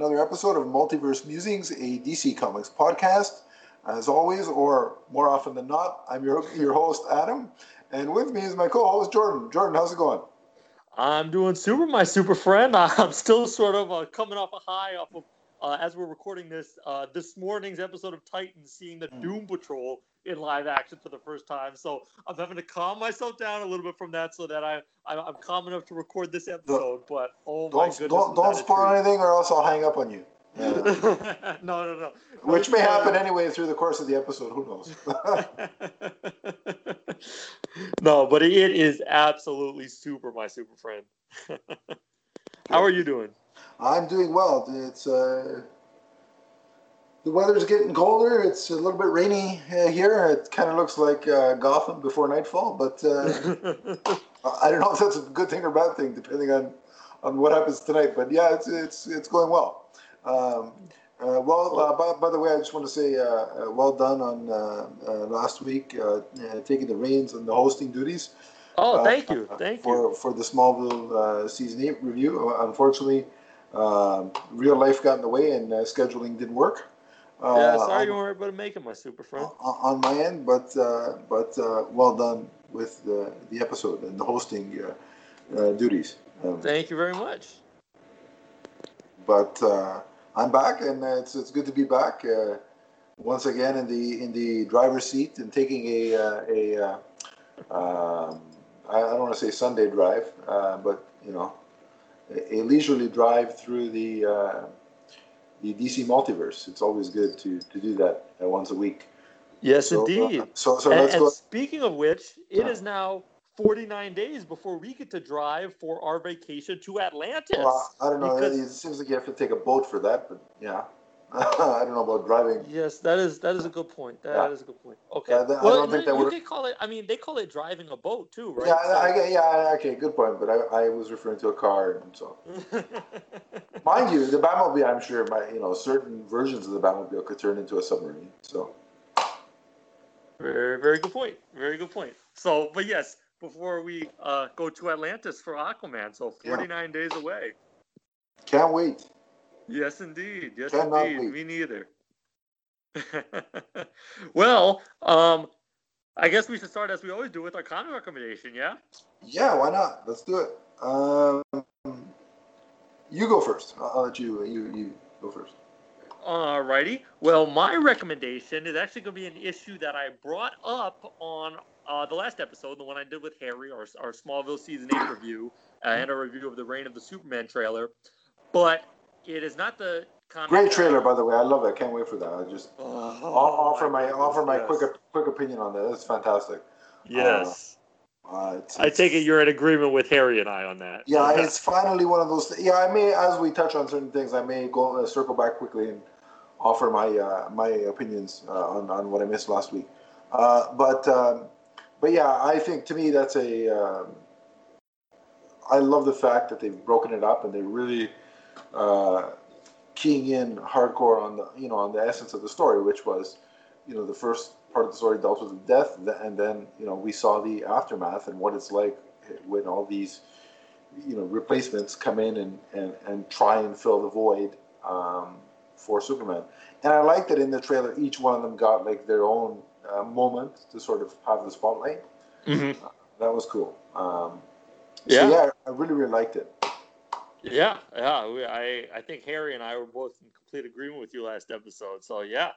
another episode of Multiverse Musings, a DC Comics podcast. As always, or more often than not, I'm your host, Adam, and with me is my co-host, Jordan. Jordan, how's it going? I'm doing super, my super friend. I'm still sort of coming off a high off of, as we're recording this morning's episode of Titans, seeing the Doom Patrol in live action for the first time. So I'm having to calm myself down a little bit from that so that I'm calm enough to record this episode. But oh my goodness, don't spoil anything, or else I'll hang up on you. No. Which may happen anyway through the course of the episode. Who knows? No, but it is absolutely super, my super friend. How are you doing? I'm doing well. It's the weather's getting colder. It's a little bit rainy here. It kind of looks like Gotham before nightfall, but I don't know if that's a good thing or bad thing, depending on what happens tonight. But yeah, it's going well. By the way, I just want to say well done on last week taking the reins and the hosting duties. Oh, thank you for the Smallville season 8 review. Unfortunately, real life got in the way and scheduling didn't work. Sorry you weren't able to make it, my super friend. On my end, but well done with the episode and the hosting duties. Thank you very much. But I'm back, and it's good to be back once again in the driver's seat and taking I don't want to say Sunday drive, but a leisurely drive through the DC multiverse. It's always good to do that once a week. Yes, indeed. So let's go. Speaking of which, it is now 49 days before we get to drive for our vacation to Atlantis. Well, I don't know. It seems like you have to take a boat for that, but yeah. I don't know about driving. Yes, that is a good point. That is a good point. Okay. I don't think that would. They call it. I mean, they call it driving a boat too, right? Yeah. Okay, good point. But I was referring to a car, and so. Mind you, the Batmobile, I'm sure, certain versions of the Batmobile could turn into a submarine. So. Very, very good point. Very good point. So, but yes, before we go to Atlantis for Aquaman, so 49 days away. Can't wait. Yes, indeed. Yes, Cannot indeed. wait. Me neither. Well, I guess we should start as we always do with our comic recommendation, yeah? Yeah, why not? Let's do it. You go first. I'll let you go first. Alrighty. Well, my recommendation is actually going to be an issue that I brought up on the last episode, the one I did with Harry, our Smallville Season 8 review, and a review of the Reign of the Superman trailer. But it is not the comic. Great trailer, by the way. I love it. I can't wait for that. I just offer my quick opinion on that. It's fantastic. Yes. I take it you're in agreement with Harry and I on that. Yeah, it's finally one of those. Yeah, I may, as we touch on certain things, I may go circle back quickly and offer my opinions on what I missed last week. But yeah, I think to me that's I love the fact that they've broken it up and they're really keying in hardcore on the essence of the story, which was, the first part of the story dealt with death, and then we saw the aftermath and what it's like when all these replacements come in and try and fill the void for Superman. And I like that in the trailer each one of them got like their own moment to sort of have the spotlight. Mm-hmm. That was cool. So I really liked it. Yeah. I think Harry and I were both in complete agreement with you last episode. So yeah.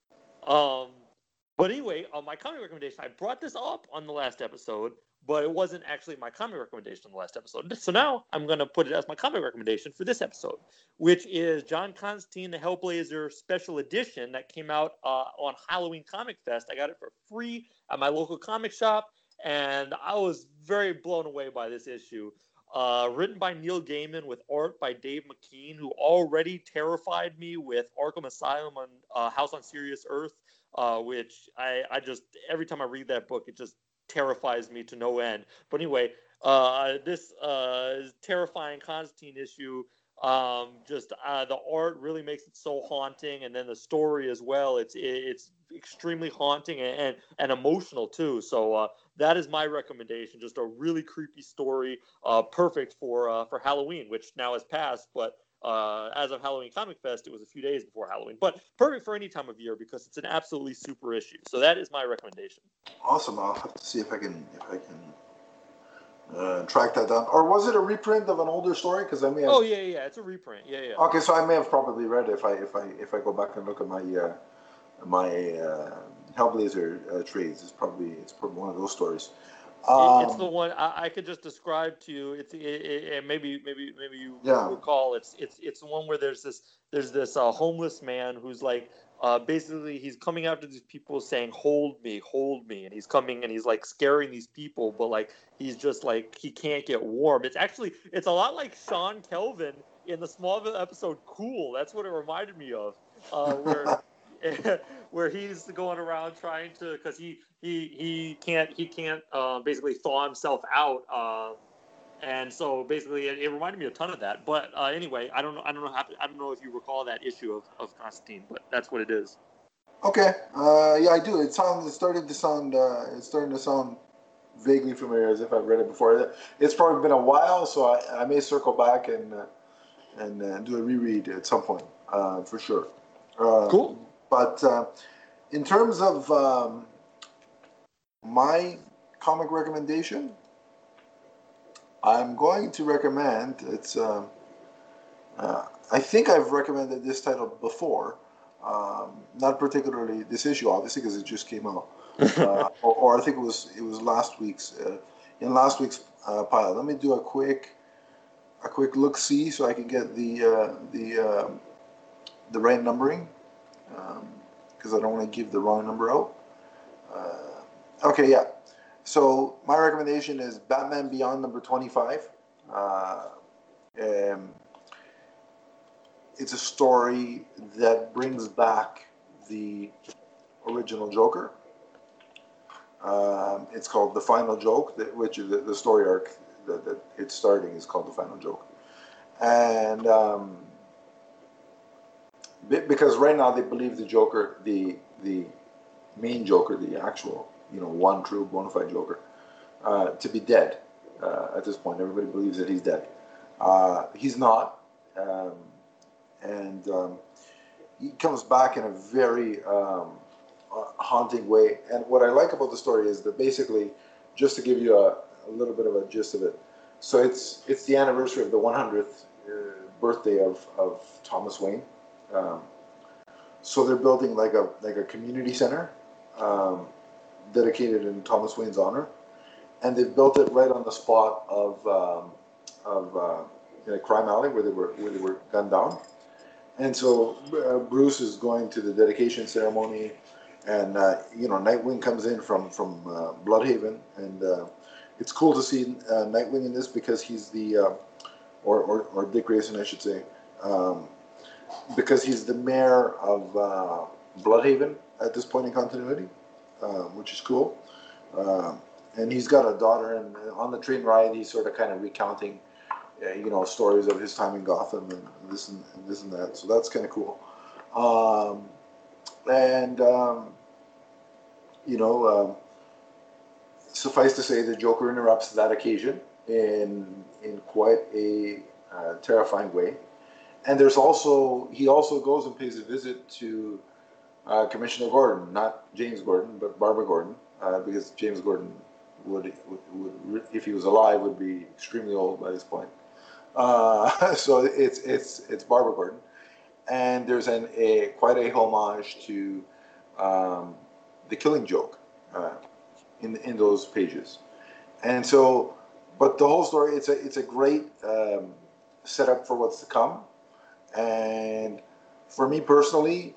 But anyway, my comic recommendation, I brought this up on the last episode, but it wasn't actually my comic recommendation on the last episode. So now I'm going to put it as my comic recommendation for this episode, which is John Constantine, the Hellblazer Special Edition that came out on Halloween Comic Fest. I got it for free at my local comic shop, and I was very blown away by this issue. Written by Neil Gaiman with art by Dave McKean, who already terrified me with Arkham Asylum on House on Sirius Earth, which I just, every time I read that book, it just terrifies me to no end. But anyway, this terrifying Constantine issue, the art really makes it so haunting, and then the story as well. It's extremely haunting and emotional too. So that is my recommendation. Just a really creepy story, perfect for Halloween, which now has passed. But as of Halloween Comic Fest, it was a few days before Halloween, but perfect for any time of year because it's an absolutely super issue. So that is my recommendation. Awesome. I'll have to see if I can track that down. Or was it a reprint of an older story? Because I may have... Oh yeah, it's a reprint. Yeah. Okay, so I may have probably read it if I go back and look at my Hellblazer trades. It's probably one of those stories. It's the one I could just describe to you. Maybe you recall. It's the one where there's this homeless man who's like basically he's coming after these people saying hold me, and he's coming and he's like scaring these people, but like he's just like he can't get warm. It's a lot like Sean Kelvin in the Smallville episode Cool. That's what it reminded me of, where he's going around trying to, because he can't basically thaw himself out, and so basically it reminded me a ton of that. But anyway, I don't know if you recall that issue of Constantine, but that's what it is. Okay, yeah, I do. It's starting to sound vaguely familiar, as if I've read it before. It's probably been a while, so I may circle back and do a reread at some point, for sure. Cool. But in terms of my comic recommendation, I'm going to recommend, it's I think I've recommended this title before, not particularly this issue, obviously, because it just came out, or I think it was last week's in last week's pile. Let me do a quick look-see so I can get the right numbering, because I don't want to give the wrong number out. Okay, yeah. So my recommendation is Batman Beyond number 25. It's a story that brings back the original Joker. It's called The Final Joke, which is the story arc that it's starting is called The Final Joke. And because right now they believe the Joker, the main Joker, the actual, one true bona fide Joker, to be dead at this point. Everybody believes that he's dead. He's not. And he comes back in a very haunting way. And what I like about the story is that basically, just to give you a little bit of a gist of it, so it's the anniversary of the 100th birthday of Thomas Wayne. So they're building like a community center dedicated in Thomas Wayne's honor, and they've built it right on the spot of in a crime alley where they were gunned down. And so Bruce is going to the dedication ceremony, and Nightwing comes in from Bloodhaven, and it's cool to see Nightwing in this because he's the or Dick Grayson, I should say, because he's the mayor of Bloodhaven at this point in continuity, which is cool. And he's got a daughter, and on the train ride, he's sort of kind of recounting stories of his time in Gotham and this and that. So that's kind of cool. Suffice to say, the Joker interrupts that occasion in quite a terrifying way. And he also goes and pays a visit to Commissioner Gordon, not James Gordon, but Barbara Gordon, because James Gordon would, if he was alive, would be extremely old by this point. So it's Barbara Gordon, and there's quite a homage to the Killing Joke in those pages, and so, but the whole story it's a great setup for what's to come, and for me personally,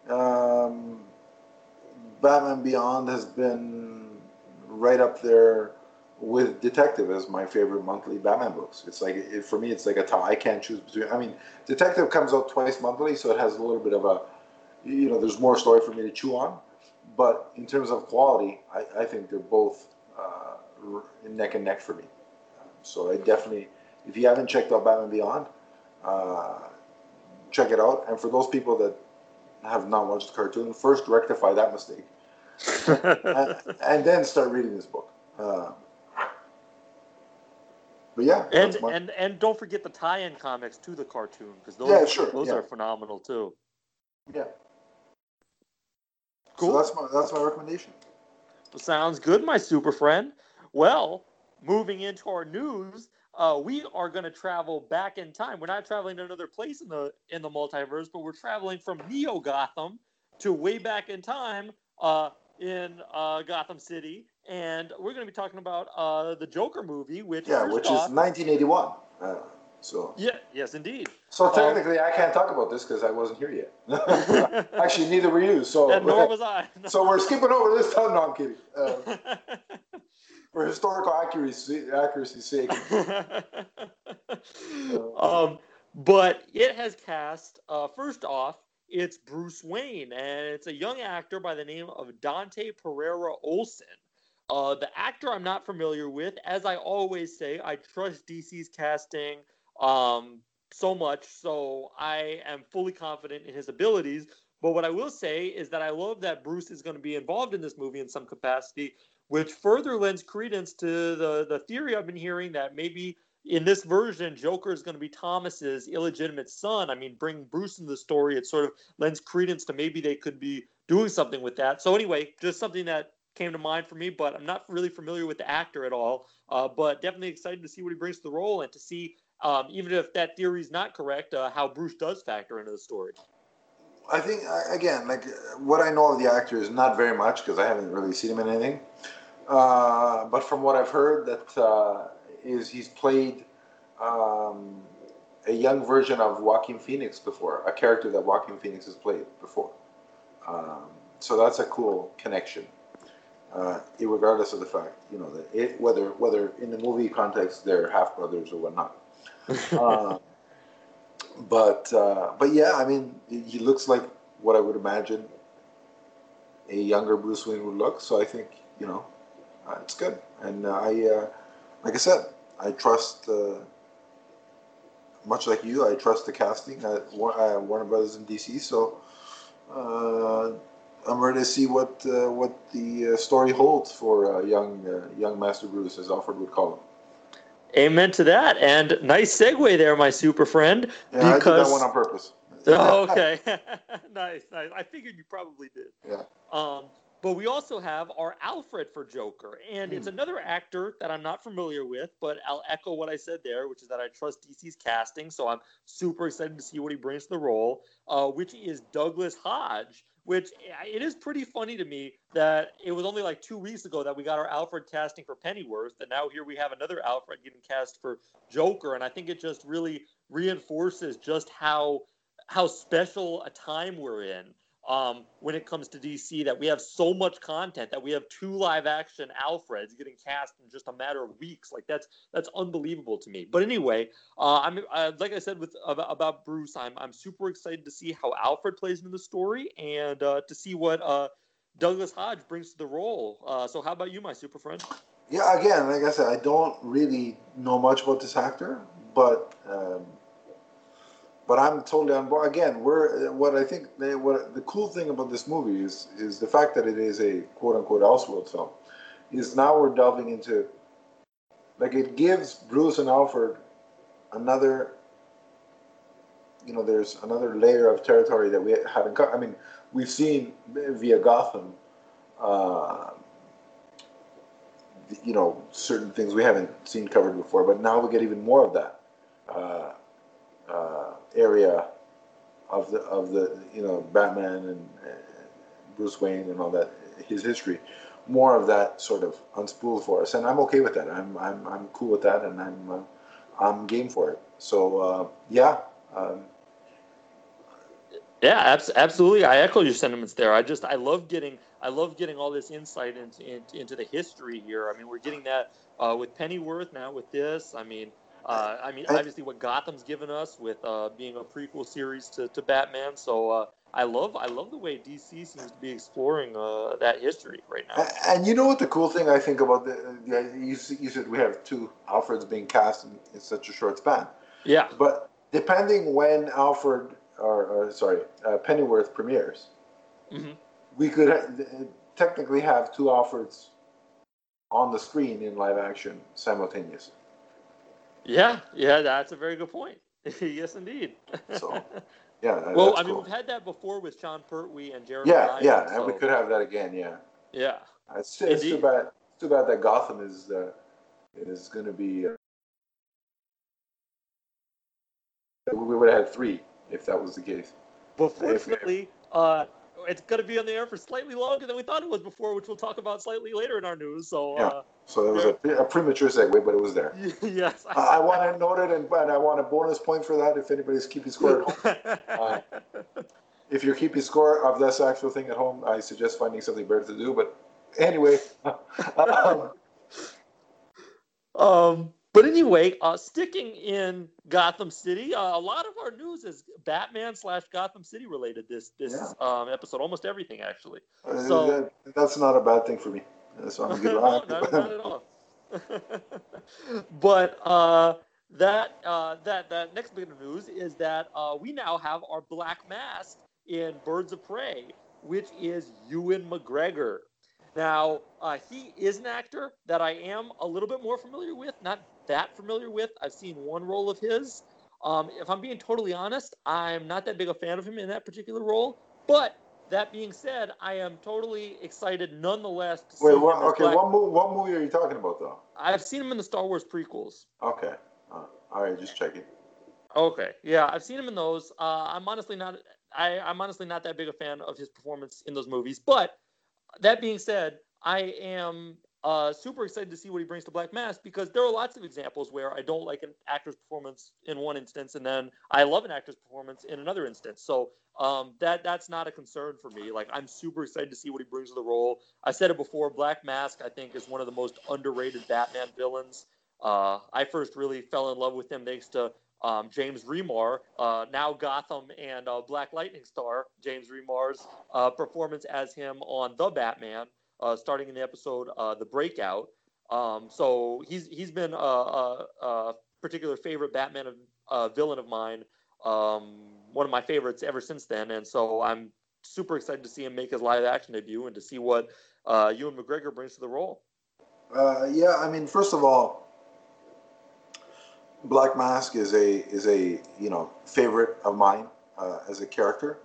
Batman Beyond has been right up there with Detective as my favorite monthly Batman books. It's like, for me, it's like a tie. I can't choose between. I mean, Detective comes out twice monthly, so it has a little bit of a, there's more story for me to chew on. But in terms of quality, I think they're both neck and neck for me. So I definitely, if you haven't checked out Batman Beyond, check it out. And for those people that have not watched the cartoon, first rectify that mistake, and then start reading this book. But yeah, And that's my and don't forget the tie-in comics to the cartoon, because yeah, sure, those yeah, are phenomenal too. yeah. So Cool. that's my recommendation. Sounds good, my super friend. Well, moving into our news, we are going to travel back in time. We're not traveling to another place in the multiverse, but we're traveling from Neo Gotham to way back in time in Gotham City, and we're going to be talking about the Joker movie. Which, Yeah, first which is off, 1981. So yeah, yes, indeed. so technically, I can't talk about this because I wasn't here yet. Actually, neither were you. And nor So was I. so we're skipping over this time. No, I'm kidding. For historical accuracy's sake. um, but it has cast, first off, it's Bruce Wayne, and it's a young actor by the name of Dante Pereira Olson. The actor I'm not familiar with. As I always say, I trust DC's casting so much, so I am fully confident in his abilities. But what I will say is that I love that Bruce is going to be involved in this movie in some capacity, which further lends credence to the theory I've been hearing that maybe in this version, Joker is going to be Thomas's illegitimate son. I mean, bring Bruce into the story, it sort of lends credence to maybe they could be doing something with that. So anyway, just something that came to mind for me, but I'm not really familiar with the actor at all. But definitely excited to see what he brings to the role and to see, even if that theory is not correct, how Bruce does factor into the story. I think again, like what I know of the actor is not very much because I haven't really seen him in anything. But from what I've heard, that is he's played um, a young version of Joaquin Phoenix before, a character that Joaquin Phoenix has played before. Um, so that's a cool connection, regardless of the fact, that whether in the movie context they're half brothers or whatnot. Uh, but yeah, I mean, he looks like what I would imagine a younger Bruce Wayne would look. So I think it's good, and like I said, I trust. Much like you, I trust the casting at Warner Brothers in DC. So uh, I'm ready to see what the story holds for young Master Bruce, as Alfred would call him. Amen to that. And nice segue there, my super friend. Yeah, I did that one on purpose. Oh, okay. Nice. I figured you probably did. Yeah. But we also have our Alfred for Joker, and it's another actor that I'm not familiar with, but I'll echo what I said there, which is that I trust DC's casting, so I'm super excited to see what he brings to the role, which is Douglas Hodge. Which it is pretty funny to me that it was only like 2 weeks ago that we got our Alfred casting for Pennyworth, and now here we have another Alfred getting cast for Joker, and I think it just really reinforces just how special a time we're in when it comes to DC, that we have so much content, that we have 2 live action Alfreds getting cast in just a matter of weeks. Like that's unbelievable to me. But anyway, I'm like I said about Bruce, I'm super excited to see how Alfred plays into the story and to see what Douglas Hodge brings to the role. So how about you, my super friend? Yeah, again, like I said, I don't really know much about this actor, but I'm totally on board. Again, what I think what the cool thing about this movie is the fact that it is a quote unquote Elseworld film. Is now we're delving into, like, it gives Bruce and Alfred another, there's another layer of territory that we haven't got. I mean, we've seen via Gotham, uh, certain things we haven't seen covered before, but now we get even more of that area of the Batman and Bruce Wayne and all that, his history, more of that sort of unspooled for us, and I'm okay with that. I'm cool with that, and I'm game for it. So yeah. Yeah, absolutely. I echo your sentiments there. I love getting all this insight into the history here. I mean, we're getting that with Pennyworth now with this. I mean, obviously what Gotham's given us with being a prequel series to Batman. So I love the way DC seems to be exploring that history right now. And you know what the cool thing I think about you said we have 2 Alfreds being cast in such a short span. Yeah. But depending when Pennyworth premieres, we could technically have 2 Alfreds on the screen in live action simultaneously. Yeah, that's a very good point. Yes, indeed. So, yeah, Well, that's I mean, cool. we've had that before with Sean Pertwee and Jeremy Yeah, Irons, yeah, and we so could have that again. Yeah, yeah, it's too indeed. bad. It's too bad that Gotham is going to be. We would have had three if that was the case. But If fortunately, it's going to be on the air for slightly longer than we thought it was before, which we'll talk about slightly later in our news. So, yeah, so it was there, a premature segue, but it was there. yes. I want to note it, and I want a bonus point for that if anybody's keeping score at home. If you're keeping score of this actual thing at home, I suggest finding something better to do. But anyway, But anyway, sticking in Gotham City, a lot of our news is Batman / Gotham City related. This yeah, episode, almost everything actually. So that's not a bad thing for me. So I'm good. no, not at all. But that next bit of news is that we now have our Black Mask in Birds of Prey, which is Ewan McGregor. Now, he is an actor that I am a little bit more familiar with, not that familiar with. I've seen one role of his. If I'm being totally honest, I'm not that big a fan of him in that particular role. But that being said, I am totally excited nonetheless to see Wait, him as okay, Black. what movie are you talking about, though? I've seen him in the Star Wars prequels. Okay, all right, just checking. Okay, yeah, I've seen him in those. I'm honestly not. I'm honestly not that big a fan of his performance in those movies. But that being said, I am super excited to see what he brings to Black Mask because there are lots of examples where I don't like an actor's performance in one instance and then I love an actor's performance in another instance. So that's not a concern for me. Like I'm super excited to see what he brings to the role. I said it before. Black Mask, I think, is one of the most underrated Batman villains. I first really fell in love with him thanks to James Remar, now Gotham and Black Lightning star James Remar's performance as him on The Batman, starting in the episode The Breakout. So he's been a particular favorite Batman villain of mine, one of my favorites ever since then. And so I'm super excited to see him make his live action debut and to see what Ewan McGregor brings to the role. Yeah, I mean, first of all, Black Mask is a favorite of mine as a character.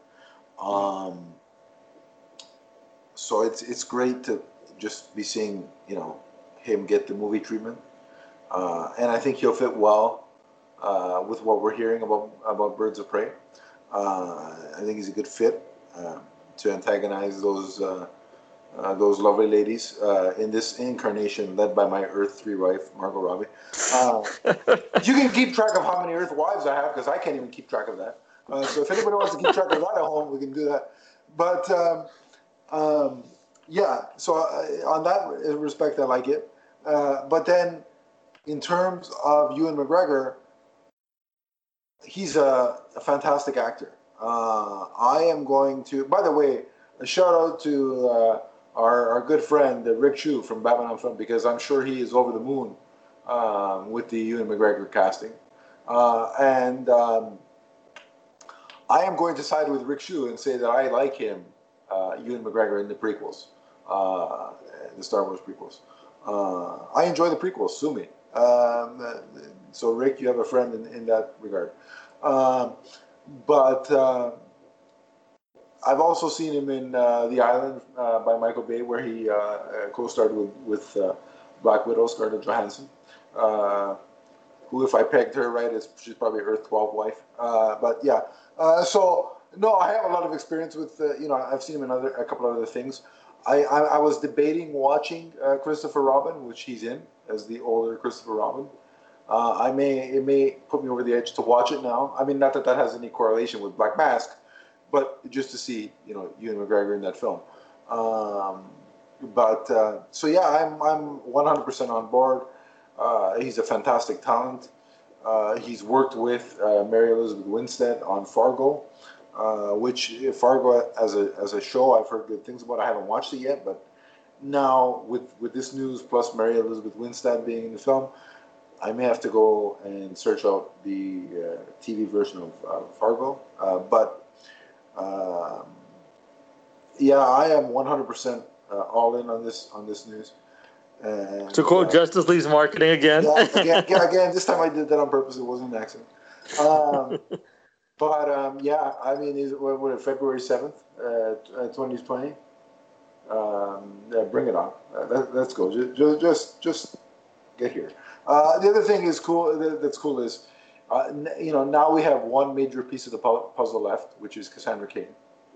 So it's great to just be seeing him get the movie treatment, and I think he'll fit well with what we're hearing about Birds of Prey. I think he's a good fit to antagonize those lovely ladies in this incarnation led by my Earth 3 wife, Margot Robbie. You can keep track of how many Earth wives I have because I can't even keep track of that. So if anybody wants to keep track of that at home, we can do that. But yeah, so on that respect, I like it. But then in terms of Ewan McGregor, he's a fantastic actor. I am going to, by the way, a shout out to our good friend Rick Chu from Batman on Film because I'm sure he is over the moon with the Ewan McGregor casting. And I am going to side with Rick Chu and say that I like him, Ewan McGregor, in the prequels, the Star Wars prequels. I enjoy the prequels, sue me. So Rick, you have a friend in that regard. But I've also seen him in The Island by Michael Bay, where he co-starred with Black Widow, Scarlett Johansson, who, if I pegged her right, she's probably Earth 12 wife. But yeah, so no, I have a lot of experience with, I've seen him in a couple of other things. I was debating watching Christopher Robin, which he's in as the older Christopher Robin. It may put me over the edge to watch it now. I mean, not that has any correlation with Black Mask, but just to see, Ewan McGregor in that film. So yeah, I'm 100% on board. He's a fantastic talent. He's worked with Mary Elizabeth Winstead on Fargo, which Fargo as a show I've heard good things about. I haven't watched it yet, but now with this news plus Mary Elizabeth Winstead being in the film, I may have to go and search out the TV version of Fargo. Yeah, I am 100% all in on this news. And, to quote Justice League's marketing again. Again, this time I did that on purpose. It wasn't an accident. Yeah, I mean, what, February 7th, 2020? Yeah, bring it on. Let's go. Just get here. The other thing is cool. That's cool is, now we have one major piece of the puzzle left, which is Cassandra Cain.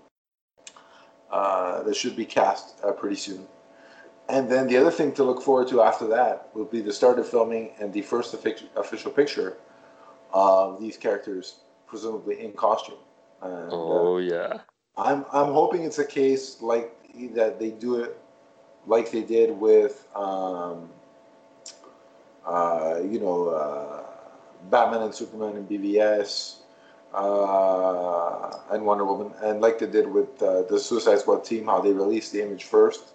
That should be cast pretty soon. And then the other thing to look forward to after that will be the start of filming and the first official picture of these characters, presumably in costume. And, yeah. I'm hoping it's a case like that they do it like they did with Batman and Superman and BVS and Wonder Woman, and like they did with the Suicide Squad team, how they released the image first.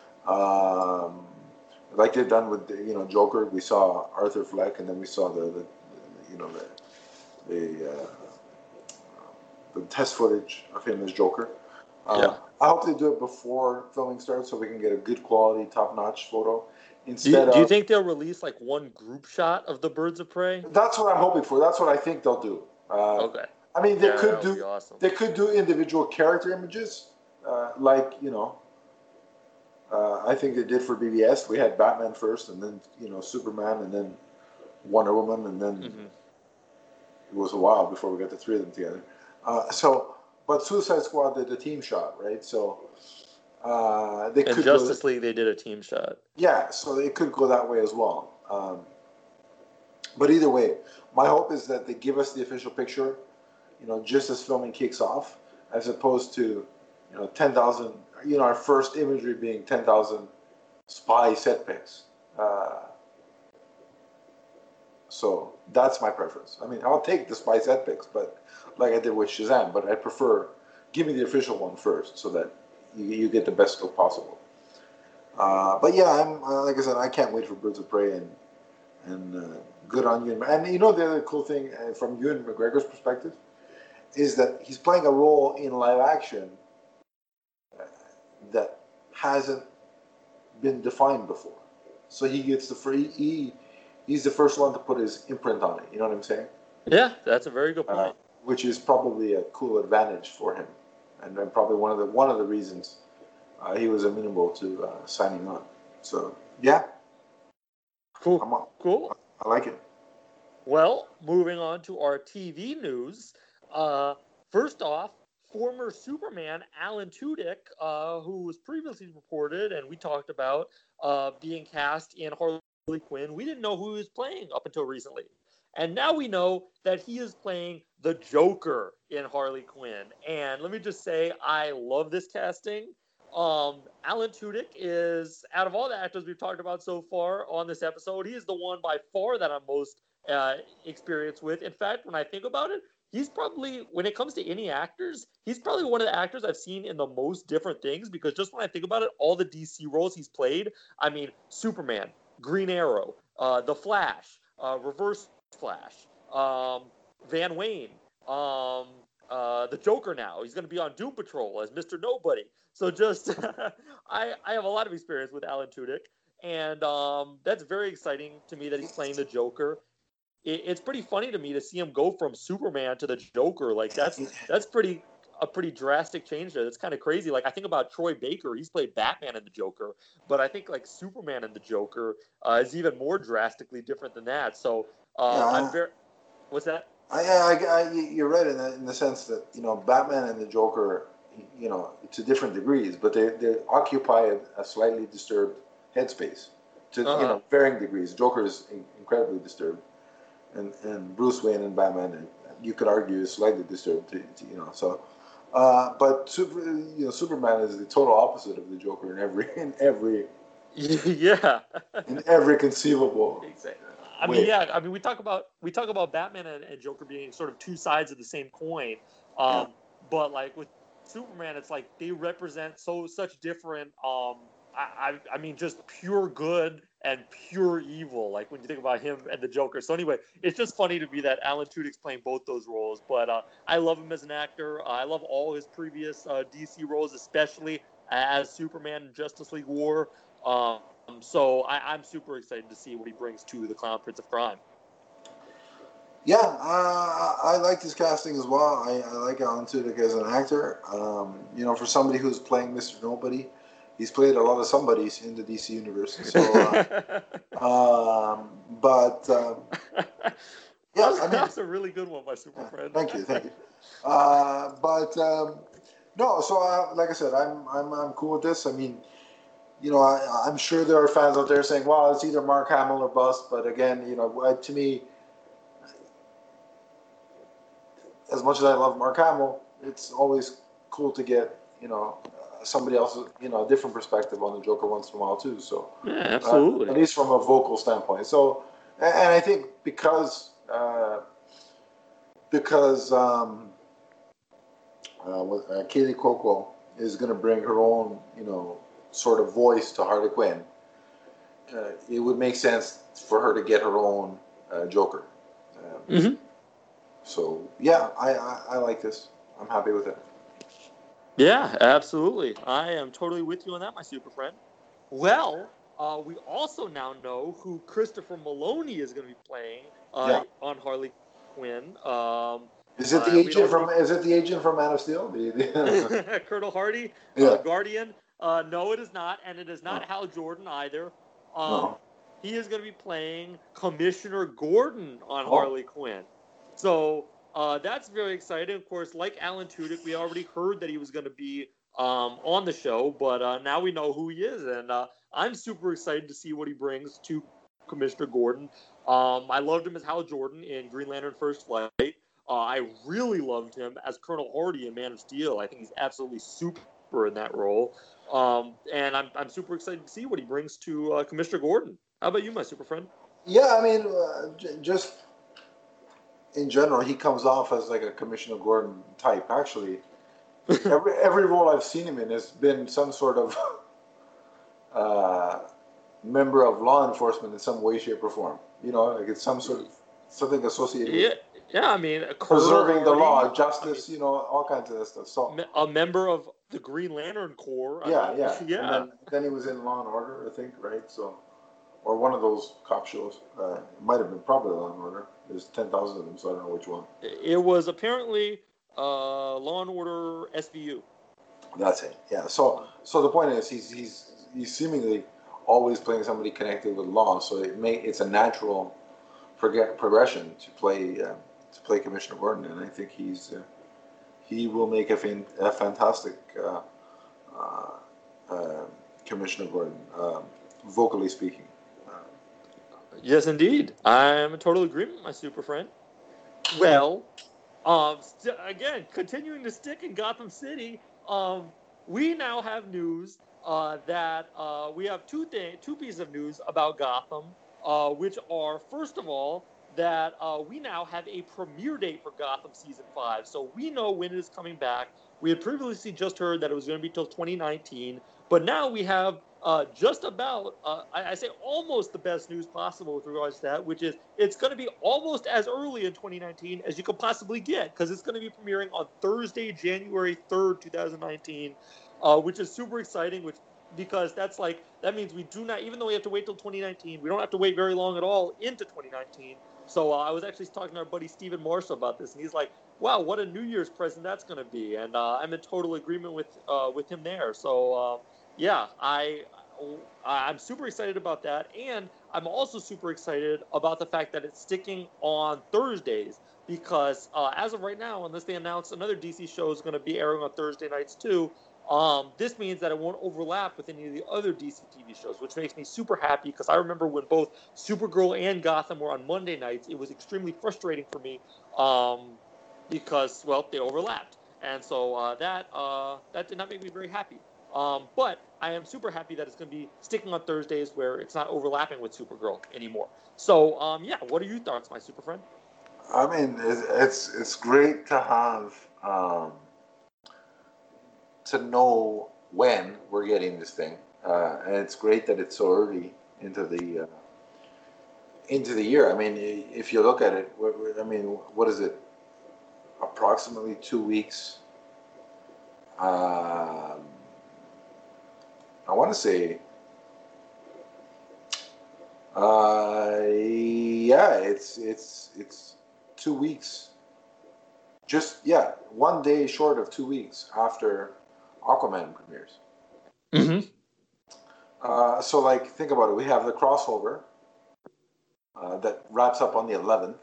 Like they've done with Joker, we saw Arthur Fleck, and then we saw the test footage of him as Joker. Yeah. I hope they do it before filming starts so we can get a good quality, top-notch photo. Do you think they'll release like one group shot of the Birds of Prey? That's what I'm hoping for. That's what I think they'll do. Okay. I mean, that would be awesome. They could do individual character images, I think they did for BVS. We had Batman first, and then Superman, and then Wonder Woman, and then it was a while before we got the three of them together. But Suicide Squad did a team shot, right? So they could. In Justice League, they did a team shot. Yeah, so it could go that way as well. But either way, my hope is that they give us the official picture, just as filming kicks off, as opposed to 10,000. Our first imagery being 10,000 spy set pics. So that's my preference. I mean, I'll take the spy set pics, but like I did with Shazam, but I prefer give me the official one first, so that you get the best look possible. But yeah, I'm like I said, I can't wait for Birds of Prey, and good on you. And the other cool thing from Ewan McGregor's perspective is that he's playing a role in live action that hasn't been defined before. So he gets he's the first one to put his imprint on it. You know what I'm saying? Yeah, that's a very good point. Which is probably a cool advantage for him, and probably one of the reasons he was amenable to signing on. So yeah, cool. Cool. I like it. Well, moving on to our TV news. First off, former Superman Alan Tudyk, who was previously reported and we talked about being cast in Harley Quinn. We didn't know who he was playing up until recently. And now we know that he is playing the Joker in Harley Quinn. And let me just say, I love this casting. Alan Tudyk is, out of all the actors we've talked about so far on this episode, he is the one by far that I'm most experienced with. In fact, when I think about it, he's probably, when it comes to any actors, he's probably one of the actors I've seen in the most different things, because just when I think about it, all the DC roles he's played, I mean, Superman, Green Arrow, The Flash, Reverse Flash, Van Wayne, the Joker now. He's going to be on Doom Patrol as Mr. Nobody. So just, I have a lot of experience with Alan Tudyk, and that's very exciting to me that he's playing the Joker. It's pretty funny to me to see him go from Superman to the Joker. Like that's a pretty drastic change there. That's kind of crazy. Like I think about Troy Baker. He's played Batman and the Joker, but I think like Superman and the Joker is even more drastically different than that. So I'm very. What's that? You're right in the sense that Batman and the Joker, to different degrees, but they occupy a slightly disturbed headspace to varying degrees. Joker is incredibly disturbed. And Bruce Wayne and Batman, and you could argue, is slightly disturbed. But Superman is the total opposite of the Joker in every in every conceivable. Exactly. I mean, yeah. I mean, we talk about Batman and Joker being sort of two sides of the same coin. But like with Superman, it's like they represent such different. I mean, just pure good and pure evil, like when you think about him and the Joker. So anyway, it's just funny to me that Alan Tudyk's playing both those roles. But I love him as an actor. I love all his previous DC roles, especially as Superman in Justice League War. So I'm super excited to see what he brings to the Clown Prince of Crime. Yeah, I like his casting as well. I like Alan Tudyk as an actor. For somebody who's playing Mr. Nobody, he's played a lot of somebodies in the DC universe. So, yeah, that's a really good one, my super friend. Thank you. No. So, like I said, I'm cool with this. I mean, I'm sure there are fans out there saying, "Well, it's either Mark Hamill or bust." But again, to me, as much as I love Mark Hamill, it's always cool to get somebody else's a different perspective on the Joker once in a while too. So yeah, absolutely. At least from a vocal standpoint. So, and I think because Kaylee Cuoco is going to bring her own sort of voice to Harley Quinn, it would make sense for her to get her own Joker. Mm-hmm. So yeah, I like this. I'm happy with it. Yeah, absolutely. I am totally with you on that, my super friend. Well, we also now know who Christopher Maloney is going to be playing on Harley Quinn. Is it the agent from? Is it the agent from Man of Steel? Colonel Hardy, Guardian. No, it is not, and it is not Hal Jordan either. No. He is going to be playing Commissioner Gordon on Harley Quinn. So that's very exciting. Of course, like Alan Tudyk, we already heard that he was going to be on the show, but now we know who he is, and I'm super excited to see what he brings to Commissioner Gordon. I loved him as Hal Jordan in Green Lantern First Flight. I really loved him as Colonel Hardy in Man of Steel. I think he's absolutely super in that role. And I'm super excited to see what he brings to Commissioner Gordon. How about you, my super friend? Yeah, I mean, just in general, he comes off as like a Commissioner Gordon type. Actually, every role I've seen him in has been some sort of member of law enforcement in some way, shape, or form. Like it's some sort of something associated with. Yeah, I mean, preserving the law, justice, all kinds of that stuff. So a member of the Green Lantern Corps. Yeah. And then he was in Law and Order, I think, right? So, or one of those cop shows. It might have been probably Law and Order. There's 10,000 of them, so I don't know which one. It was apparently Law and Order SVU. That's it. Yeah. So the point is, he's seemingly always playing somebody connected with law. So it's a natural progression to play Commissioner Gordon, and I think he will make a fantastic Commissioner Gordon, vocally speaking. Yes, indeed. I'm in total agreement, my super friend. Well, again, continuing to stick in Gotham City, we now have news that we have two pieces of news about Gotham, which are, first of all, that we now have a premiere date for Gotham Season 5. So we know when it is coming back. We had previously just heard that it was going to be till 2019, but now we have just about, I say almost the best news possible with regards to that, which is it's going to be almost as early in 2019 as you could possibly get, because it's going to be premiering on Thursday, January 3rd, 2019, which is super exciting, because that means we do not, even though we have to wait till 2019, we don't have to wait very long at all into 2019. So I was actually talking to our buddy Stephen Marshall about this, and he's like, wow, what a New Year's present that's going to be. And I'm in total agreement with him there. So, yeah, I'm super excited about that. And I'm also super excited about the fact that it's sticking on Thursdays, because as of right now, unless they announce another DC show is going to be airing on Thursday nights too, this means that it won't overlap with any of the other DC TV shows, which makes me super happy, because I remember when both Supergirl and Gotham were on Monday nights, it was extremely frustrating for me because, well, they overlapped. And so that did not make me very happy. But I am super happy that it's going to be sticking on Thursdays, where it's not overlapping with Supergirl anymore. So, yeah, what are your thoughts, my super friend? I mean, it's great to have to know when we're getting this thing, and it's great that it's so early into the year. I mean, if you look at it, what is it? Approximately 2 weeks. I want to say it's 2 weeks. Just 1 day short of 2 weeks after Aquaman premieres. Mm-hmm. So like, think about it. We have the crossover that wraps up on the 11th.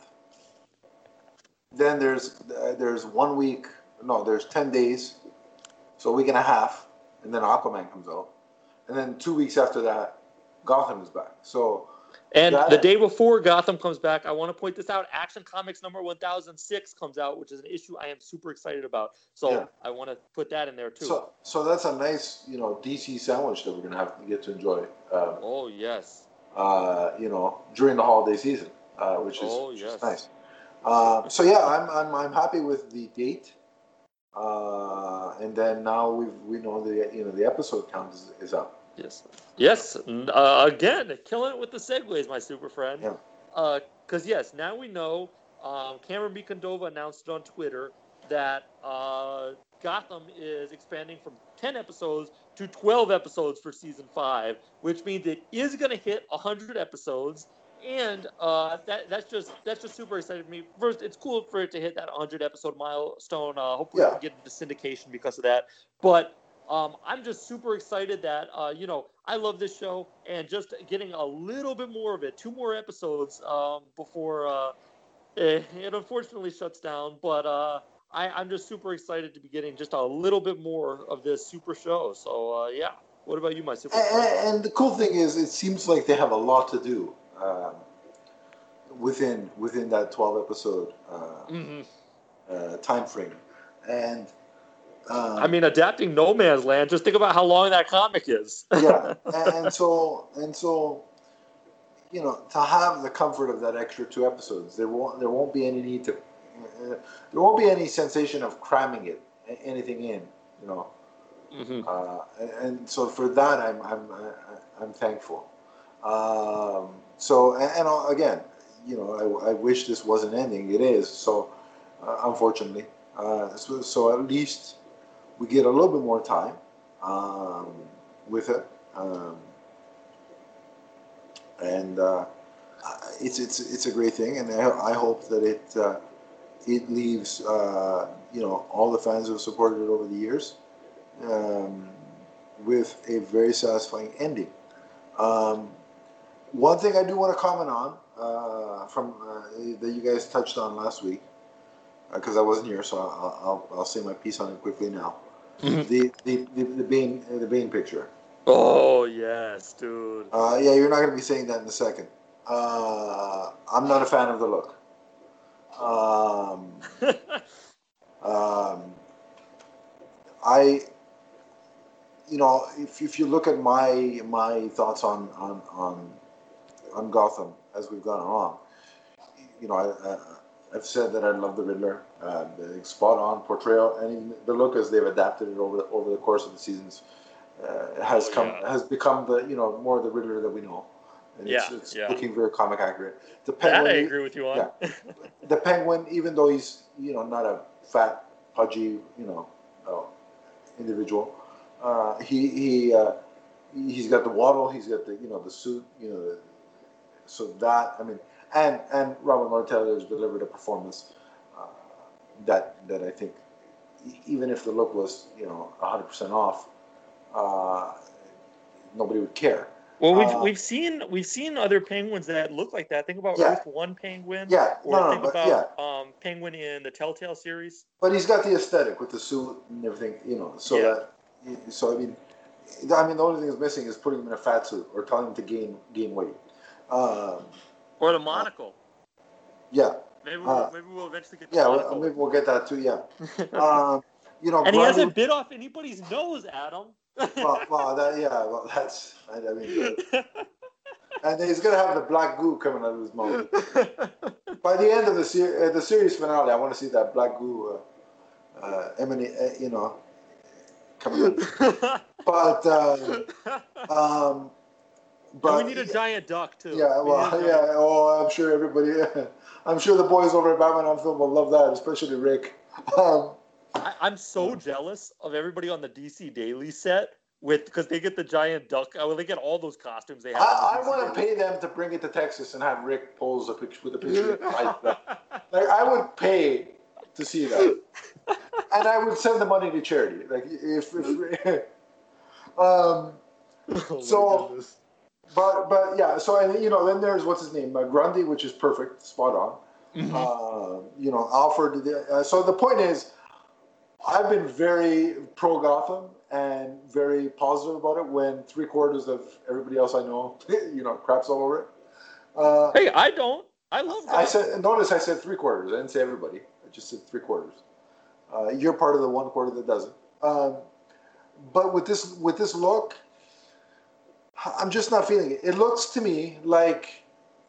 Then there's 1 week. No, there's 10 days. So a week and a half, and then Aquaman comes out, and then 2 weeks after that, Gotham is back. So. And the day before Gotham comes back, I want to point this out. Action Comics number 1006 comes out, which is an issue I am super excited about. So I want to put that in there too. So that's a nice, DC sandwich that we're going to have to get to enjoy. Oh, yes. During the holiday season, which is nice. I'm happy with the date. And then now we know the episode count is up. Yes. Again, killing it with the segues, my super friend. Yeah. Because now we know. Cameron B. Condova announced it on Twitter that Gotham is expanding from 10 episodes to 12 episodes for season 5, which means it is going to hit 100 episodes. And that's just super exciting to me. First, it's cool for it to hit that 100 episode milestone. Hopefully, we can get into syndication because of that. But I'm just super excited that I love this show, and just getting a little bit more of it, 2 more episodes before it unfortunately shuts down. But I'm just super excited to be getting just a little bit more of this super show. So what about you, my super friend? And the cool thing is, it seems like they have a lot to do. Within that 12 episode time frame, and adapting No Man's Land. Just think about how long that comic is. and so to have the comfort of that extra 2 episodes, there won't be any need to. There won't be any sensation of cramming anything in. And so for that, I'm thankful. Again, I wish this wasn't ending. It is. So, unfortunately, so at least we get a little bit more time with it, and it's a great thing. And I hope that it leaves all the fans who have supported it over the years with a very satisfying ending. One thing I do want to comment on from that you guys touched on last week, because I wasn't here, so I'll say my piece on it quickly now. The Bane picture. Oh yes, dude. You're not going to be saying that in a second. I'm not a fan of the look. If you look at my thoughts on Gotham as we've gone along, I've said that I love the Riddler, the spot on portrayal, and the look as they've adapted it over the course of the seasons has become the more the Riddler that we know, and it's looking very comic accurate. The Penguin, that I agree with you on. Yeah, the Penguin, even though he's not a fat, pudgy individual, he's got the waddle, he's got the suit, so that and Robert Martello has delivered a performance that I think, even if the look was 100% off, nobody would care. Well, we've seen other Penguins that look like that. Think about Earth One Penguin. Penguin in the Telltale series. But he's got the aesthetic with the suit and everything, the only thing that's missing is putting him in a fat suit or telling him to gain weight. Or the monocle. Maybe we'll eventually get. Maybe we'll get that too. Yeah. And he hasn't bit off anybody's nose, Adam. That's. And he's gonna have the black goo coming out of his mouth. By the end of the series finale, I want to see that black goo emanate, coming out. But we need a giant duck too. I'm sure everybody. I'm sure the boys over at Batman on Film will love that, especially Rick. I'm so jealous of everybody on the DC Daily set because they get the giant duck. Well, they get all those costumes they have. I want to pay them to bring it to Texas and have Rick pose a picture with a picture. Like I would pay to see that, and I would send the money to charity. Like if so. But yeah, so and then there's what's his name, Grundy, which is perfect, spot on. Mm-hmm. Alfred. So the point is, I've been very pro Gotham and very positive about it. When 3/4 of everybody else I know, craps all over it. Hey, I don't. I love Gotham. I said 3/4. I didn't say everybody. I just said 3/4. You're part of the 1/4 that doesn't. But with this look, I'm just not feeling it. It looks to me like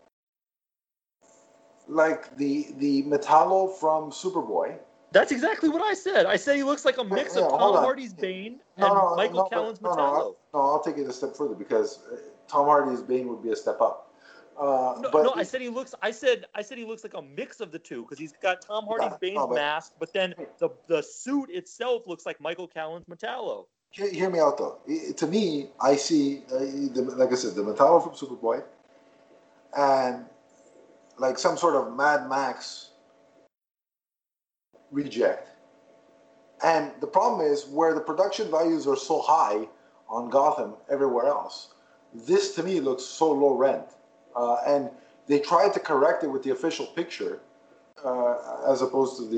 the Metallo from Superboy. That's exactly what I said. I said he looks like a mix of Tom Hardy's Bane and Michael Callan's Metallo. No, I'll take it a step further because Tom Hardy's Bane would be a step up. I said he looks. I said he looks like a mix of the two because he's got Tom Hardy's Bane's mask, but then the suit itself looks like Michael Callan's Metallo. Hear me out though. To me, I see, like I said, the Metallo from Superboy, and like some sort of Mad Max reject. And the problem is where the production values are so high on Gotham everywhere else. This to me looks so low rent, and they tried to correct it with the official picture, as opposed to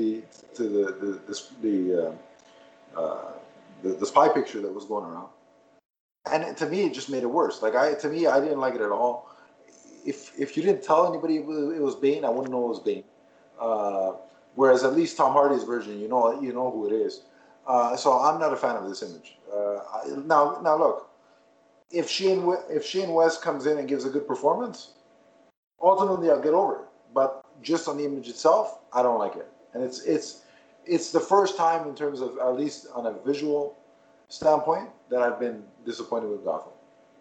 the spy picture that was going around, and to me it just made it worse. I didn't like it at all. If you didn't tell anybody it was Bane, I wouldn't know it was Bane. Whereas at least Tom Hardy's version, you know who it is. So I'm not a fan of this image. Now look, if Shane West comes in and gives a good performance, ultimately I'll get over it. But just on the image itself, I don't like it, and it's the first time in terms of, at least on a visual standpoint, that I've been disappointed with Gotham.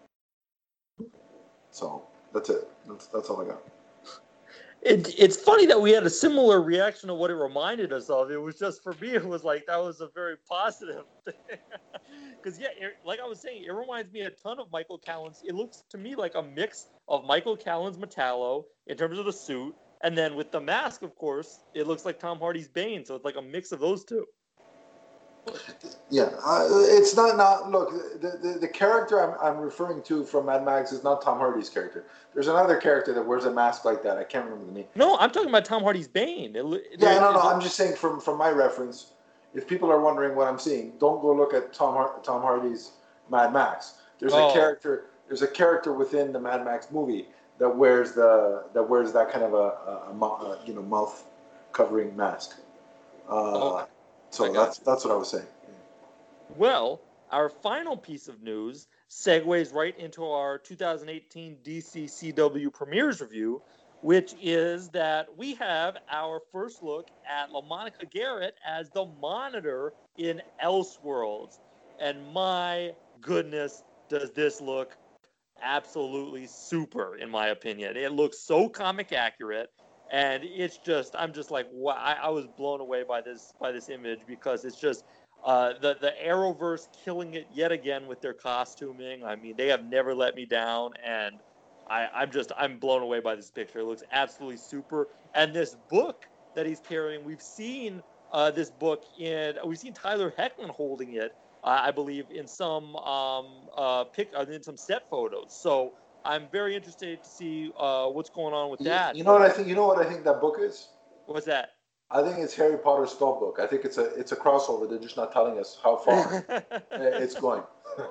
So that's it. That's all I got. It's funny that we had a similar reaction to what it reminded us of. It was just, for me, it was like, that was a very positive thing. Because, like I was saying, it reminds me a ton of Michael Callan's. It looks to me like a mix of Michael Callan's Metallo in terms of the suit. And then with the mask, of course, it looks like Tom Hardy's Bane. So it's like a mix of those two. Yeah, it's not. Look, the character I'm referring to from Mad Max is not Tom Hardy's character. There's another character that wears a mask like that. I can't remember the name. No, I'm talking about Tom Hardy's Bane. I'm just saying from my reference. If people are wondering what I'm seeing, don't go look at Tom Hardy's Mad Max. There's a character. There's a character within the Mad Max movie that wears that kind of a mouth covering mask. So that's what I was saying. Well, our final piece of news segues right into our 2018 DC CW Premieres review, which is that we have our first look at LaMonica Garrett as the Monitor in Elseworlds. And my goodness, does this look absolutely super, in my opinion. It looks so comic accurate. And I'm just like, wow, I was blown away by this image, because it's just the Arrowverse killing it yet again with their costuming. I mean, they have never let me down, and I'm blown away by this picture. It looks absolutely super. And this book that he's carrying, we've seen this book we've seen Tyler Hoechlin holding it, I believe, in some in some set photos. So I'm very interested to see what's going on with that. You know what I think? You know what I think that book is? What's that? I think it's Harry Potter's spell book. I think it's a crossover. They're just not telling us how far it's going.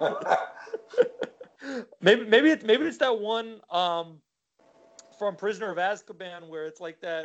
maybe it's that one from Prisoner of Azkaban where it's like that.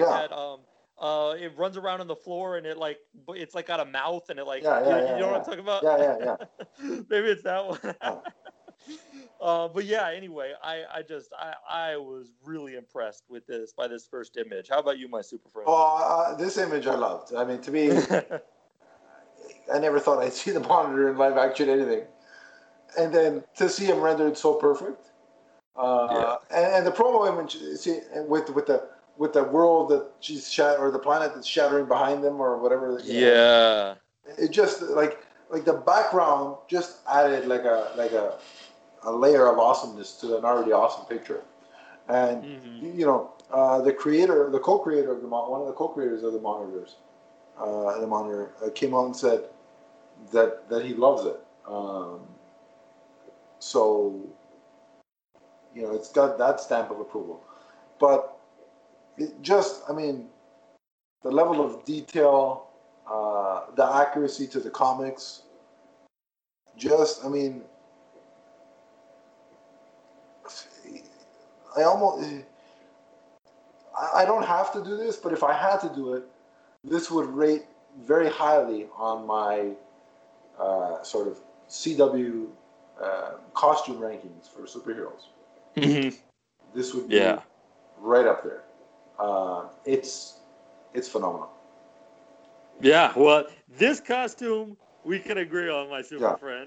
It runs around on the floor and it's like got a mouth and it you know what I'm talking about? Yeah. Maybe it's that one. But yeah, anyway, I was really impressed by this first image. How about you, my super friend? This image I loved. I mean, to me, I never thought I'd see the Monitor in live action anything, and then to see him rendered so perfect, and the promo image, see, with the world that she's or the planet that's shattering behind them or whatever. Yeah. It just like like the background just added like a layer of awesomeness to an already awesome picture. And the co-creator of one of the co-creators of the monitors, the monitor, came out and said that he loves it. So it's got that stamp of approval. But it just, I mean, the level of detail, the accuracy to the comics, just, I mean, I don't have to do this, but if I had to do it, this would rate very highly on my sort of CW costume rankings for superheroes. Mm-hmm. This would be right up there. It's phenomenal. Yeah, well, this costume we can agree on, my super friend.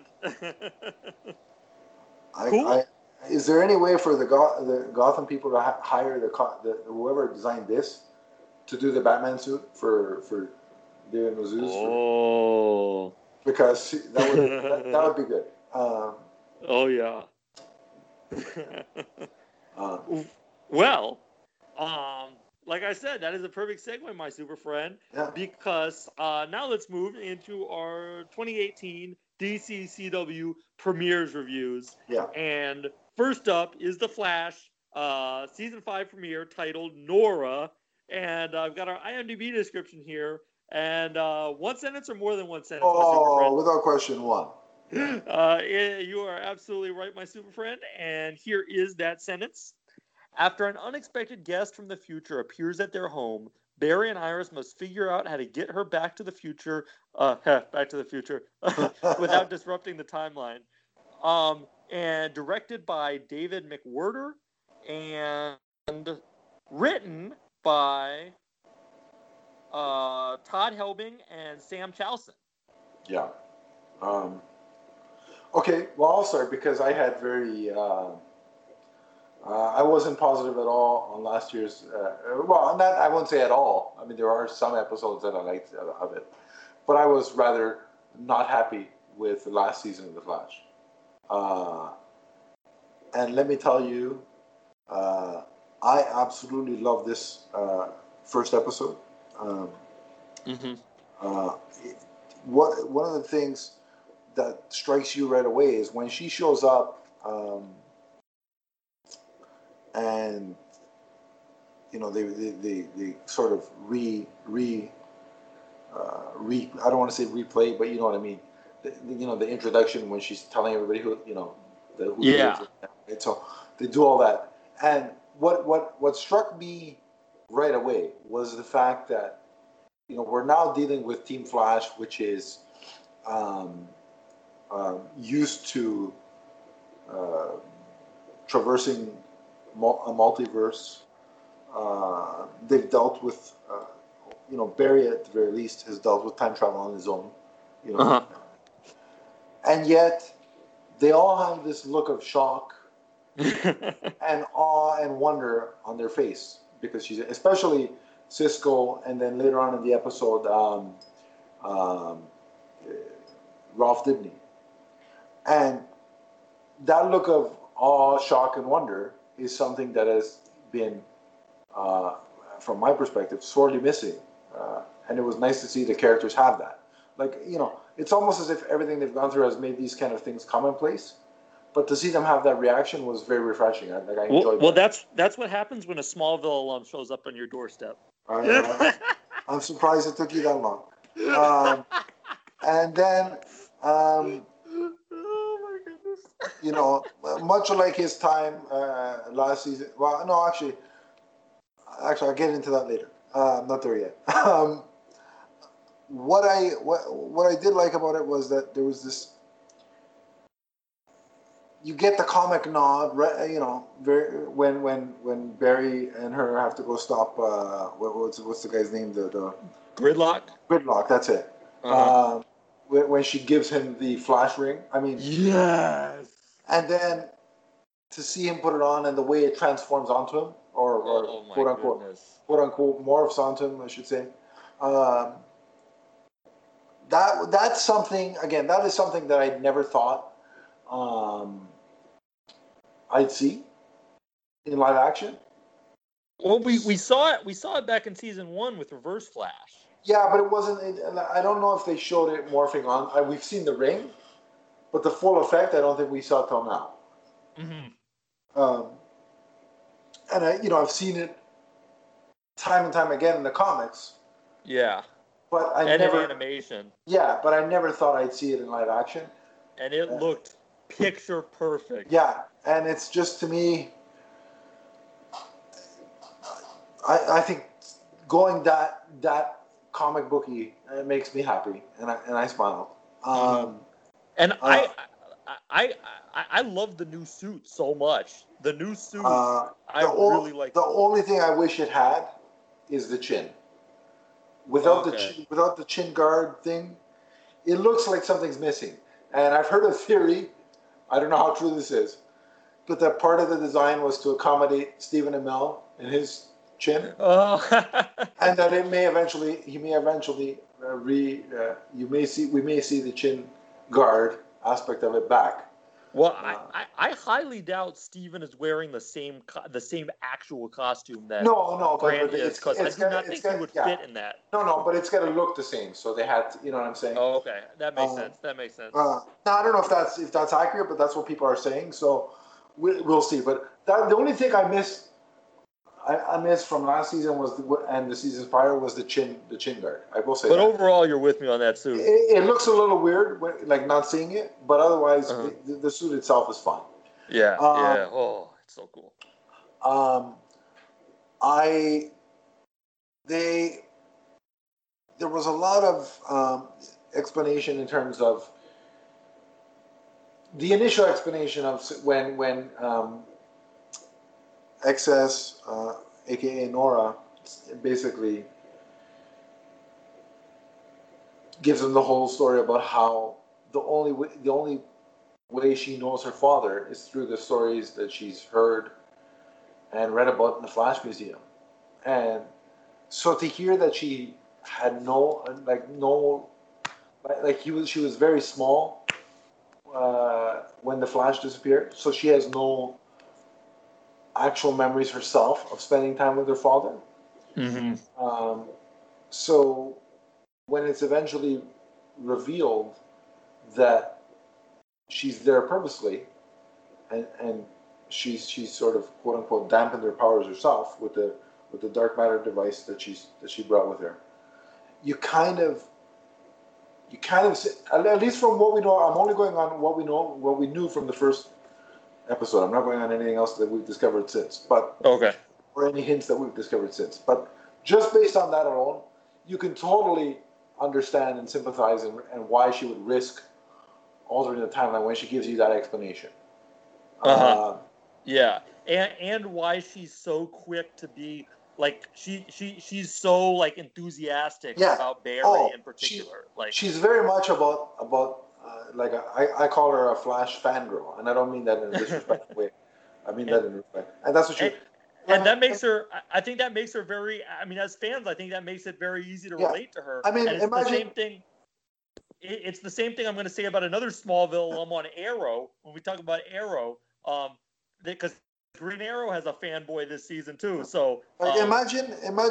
Cool. Is there any way for the Gotham people to hire the whoever designed this to do the Batman suit for David Mazouz? Oh, because that would be good. Oh yeah. Well, like I said, that is a perfect segue, my super friend. Yeah. Because now let's move into our 2018 DC CW premieres reviews. Yeah. And first up is The Flash, season 5 premiere titled Nora. And I've got our IMDb description here. And one sentence or more than one sentence, my super friend? Without question, one. You are absolutely right, my super friend. And here is that sentence. After an unexpected guest from the future appears at their home, Barry and Iris must figure out how to get her back to the future, without disrupting the timeline. And directed by David McWhirter and written by Todd Helbing and Sam Chalson. Yeah. Okay, well, I'll start because I had very... I wasn't positive at all on last year's... I won't say at all. I mean, there are some episodes that I liked of it. But I was rather not happy with the last season of The Flash. And let me tell you, I absolutely love this first episode. One of the things that strikes you right away is when she shows up... and they sort of I don't want to say replay, but you know what I mean. The introduction when she's telling everybody who she is. And so they do all that, and what struck me right away was the fact that we're now dealing with Team Flash, which is used to traversing a multiverse. They've dealt with, Barry at the very least has dealt with time travel on his own, and yet they all have this look of shock and awe and wonder on their face because she's, especially Cisco, and then later on in the episode, Ralph Dibny, and that look of awe, shock, and wonder is something that has been, from my perspective, sorely missing. And it was nice to see the characters have that. Like, it's almost as if everything they've gone through has made these kind of things commonplace. But to see them have that reaction was very refreshing. I enjoyed that. Well, that's what happens when a Smallville alum shows up on your doorstep. I'm surprised it took you that long. And then... oh my goodness. Much like his time last season. Well, no, actually, I'll get into that later. I'm not there yet. What I did like about it was that there was this. You get the comic nod, right? When Barry and her have to go stop. What's the guy's name? The Gridlock. Gridlock. That's it. When she gives him the flash ring. I mean, yes. And then to see him put it on and the way it transforms onto him, or quote unquote, morphs onto him, I should say. that's something. Again, that is something that I never thought I'd see in live action. Well, we saw it back in season 1 with Reverse Flash. Yeah, but it wasn't. I don't know if they showed it morphing on. We've seen the ring, but the full effect, I don't think we saw till now. Mm-hmm. And I've seen it time and time again in the comics. Yeah. But I and never in animation. Yeah, but I never thought I'd see it in live action. And it looked picture perfect. Yeah, and it's just, to me, I think going that comic booky, it makes me happy, and I smile. And I love the new suit so much. The new suit, really like. The only thing I wish it had is the chin. Without the chin guard thing, it looks like something's missing. And I've heard a theory, I don't know how true this is, but that part of the design was to accommodate Stephen Amell and his chin, and that we may eventually see the chin guard aspect of it back. Well, I highly doubt Steven is wearing the same actual costume that Grant is, because I do not think he would fit in that. No, but it's got to look the same. So they had to, you know what I'm saying? Oh, okay, that makes sense. Now I don't know if that's accurate, but that's what people are saying. So we'll see. But the only thing I missed from last season and the seasons prior was the chin guard. I will say. But overall, you're with me on that suit. It looks a little weird, like not seeing it, but otherwise, the suit itself is fun. Yeah, yeah. Oh, it's so cool. There was a lot of explanation in terms of the initial explanation of when XS, aka Nora, basically gives them the whole story about how the only way she knows her father is through the stories that she's heard and read about in the Flash Museum. And so to hear that she had she was very small when the Flash disappeared, so she has no actual memories herself of spending time with her father. Mm-hmm. So when it's eventually revealed that she's there purposely, and she's sort of quote unquote dampened her powers herself with the dark matter device that she brought with her, you kind of at least from what we know. I'm only going on what we knew from the first episode. I'm not going on anything else that we've discovered since, but or any hints that we've discovered since. But just based on that alone, you can totally understand and sympathize and why she would risk altering the timeline when she gives you that explanation. Yeah, and why she's so quick to be like she's so like enthusiastic about Barry in particular. She's very much about I call her a Flash fangirl, and I don't mean that in a disrespectful way. I mean that in respect, and that's what she. And that makes her. I think that makes her very. I mean, as fans, I think that makes it very easy to relate to her. I mean, and it's the same thing. It's the same thing I'm going to say about another Smallville alum on Arrow when we talk about Arrow, because Green Arrow has a fanboy this season too. So imagine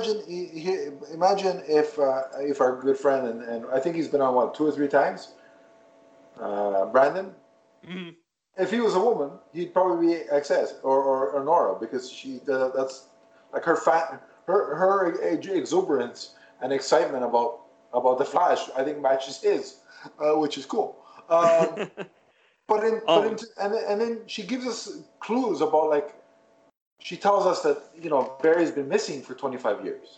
if our good friend and I think he's been on 2 or 3 times, Brandon. Mm-hmm. If he was a woman, he'd probably be XS or Nora, because that's like her exuberance and excitement about the Flash, I think matches his, which is cool. And then she gives us clues about, she tells us that Barry's been missing for 25 years.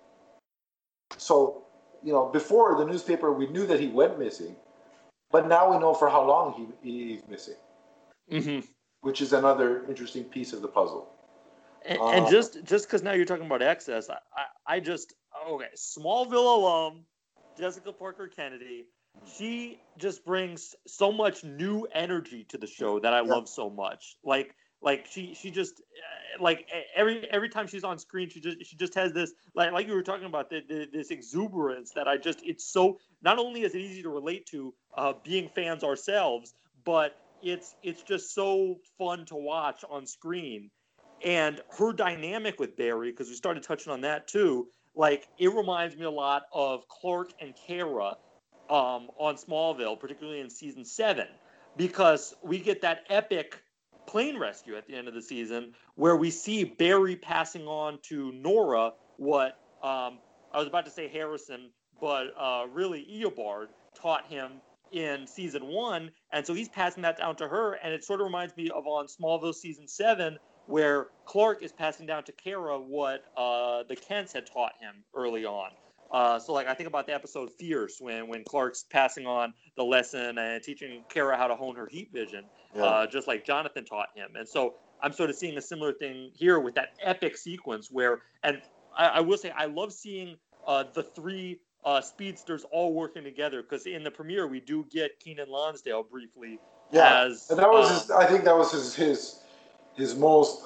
So before the newspaper, we knew that he went missing, but now we know for how long he's missing. Mm-hmm. Which is another interesting piece of the puzzle. And just because now you're talking about XS, I Smallville alum Jessica Parker Kennedy, she just brings so much new energy to the show that I love so much. Like Like she just like every time she's on screen, she just has this like you were talking about this exuberance that it's so, not only is it easy to relate to being fans ourselves, but it's just so fun to watch on screen. And her dynamic with Barry, because we started touching on that too, like it reminds me a lot of Clark and Kara on Smallville, particularly in season 7, because we get that epic plane rescue at the end of the season where we see Barry passing on to Nora what I was about to say Harrison, but really Eobard taught him in season 1, and so he's passing that down to her, and it sort of reminds me of on Smallville season 7 where Clark is passing down to Kara what the Kents had taught him early on. So like I think about the episode Fierce when Clark's passing on the lesson and teaching Kara how to hone her heat vision, just like Jonathan taught him. And so I'm sort of seeing a similar thing here with that epic sequence where, and I will say I love seeing the 3 speedsters all working together, because in the premiere we do get Keenan Lonsdale briefly as. And that was I think that was his most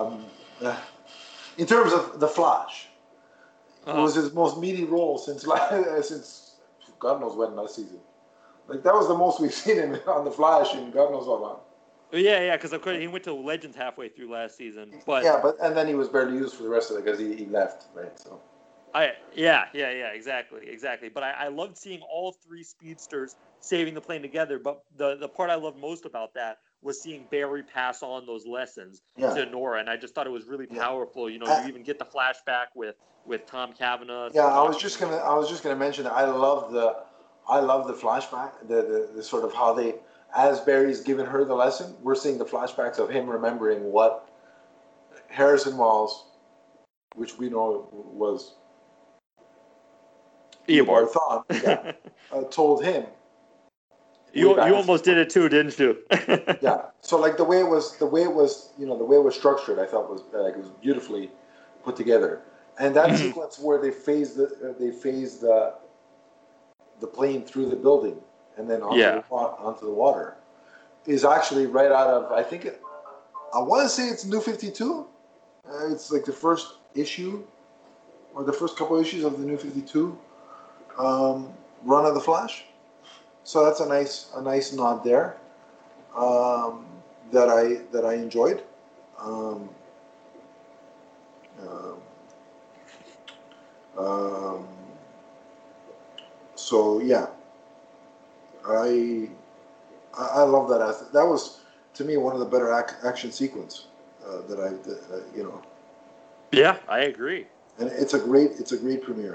in terms of the Flash. It was his most meaty role since God knows when last season. Like that was the most we've seen him on the Flash in God knows how long. Yeah, because of course he went to Legends halfway through last season. But and then he was barely used for the rest of it because he left, right? So. Exactly. But I loved seeing all 3 speedsters saving the plane together. But the part I loved most about that was seeing Barry pass on those lessons to Nora, and I just thought it was really powerful. You even get the flashback with Tom Cavanaugh. Yeah, I was just gonna mention that I love the flashback, the sort of how they, as Barry's given her the lesson, we're seeing the flashbacks of him remembering what Harrison Wells, which we know was Eobard Thawne, told him. You almost did it too, didn't you? Yeah. So like the way it was structured, I thought was it was beautifully put together. And that sequence where they phased the plane through the building and then onto the water is actually right out of, I think I want to say it's New 52. It's like the first issue or the first couple issues of the New 52 run of the Flash. So that's a nice nod there that I enjoyed. So yeah, I love that. That was to me one of the better action sequence Yeah, I agree. And it's a great premiere.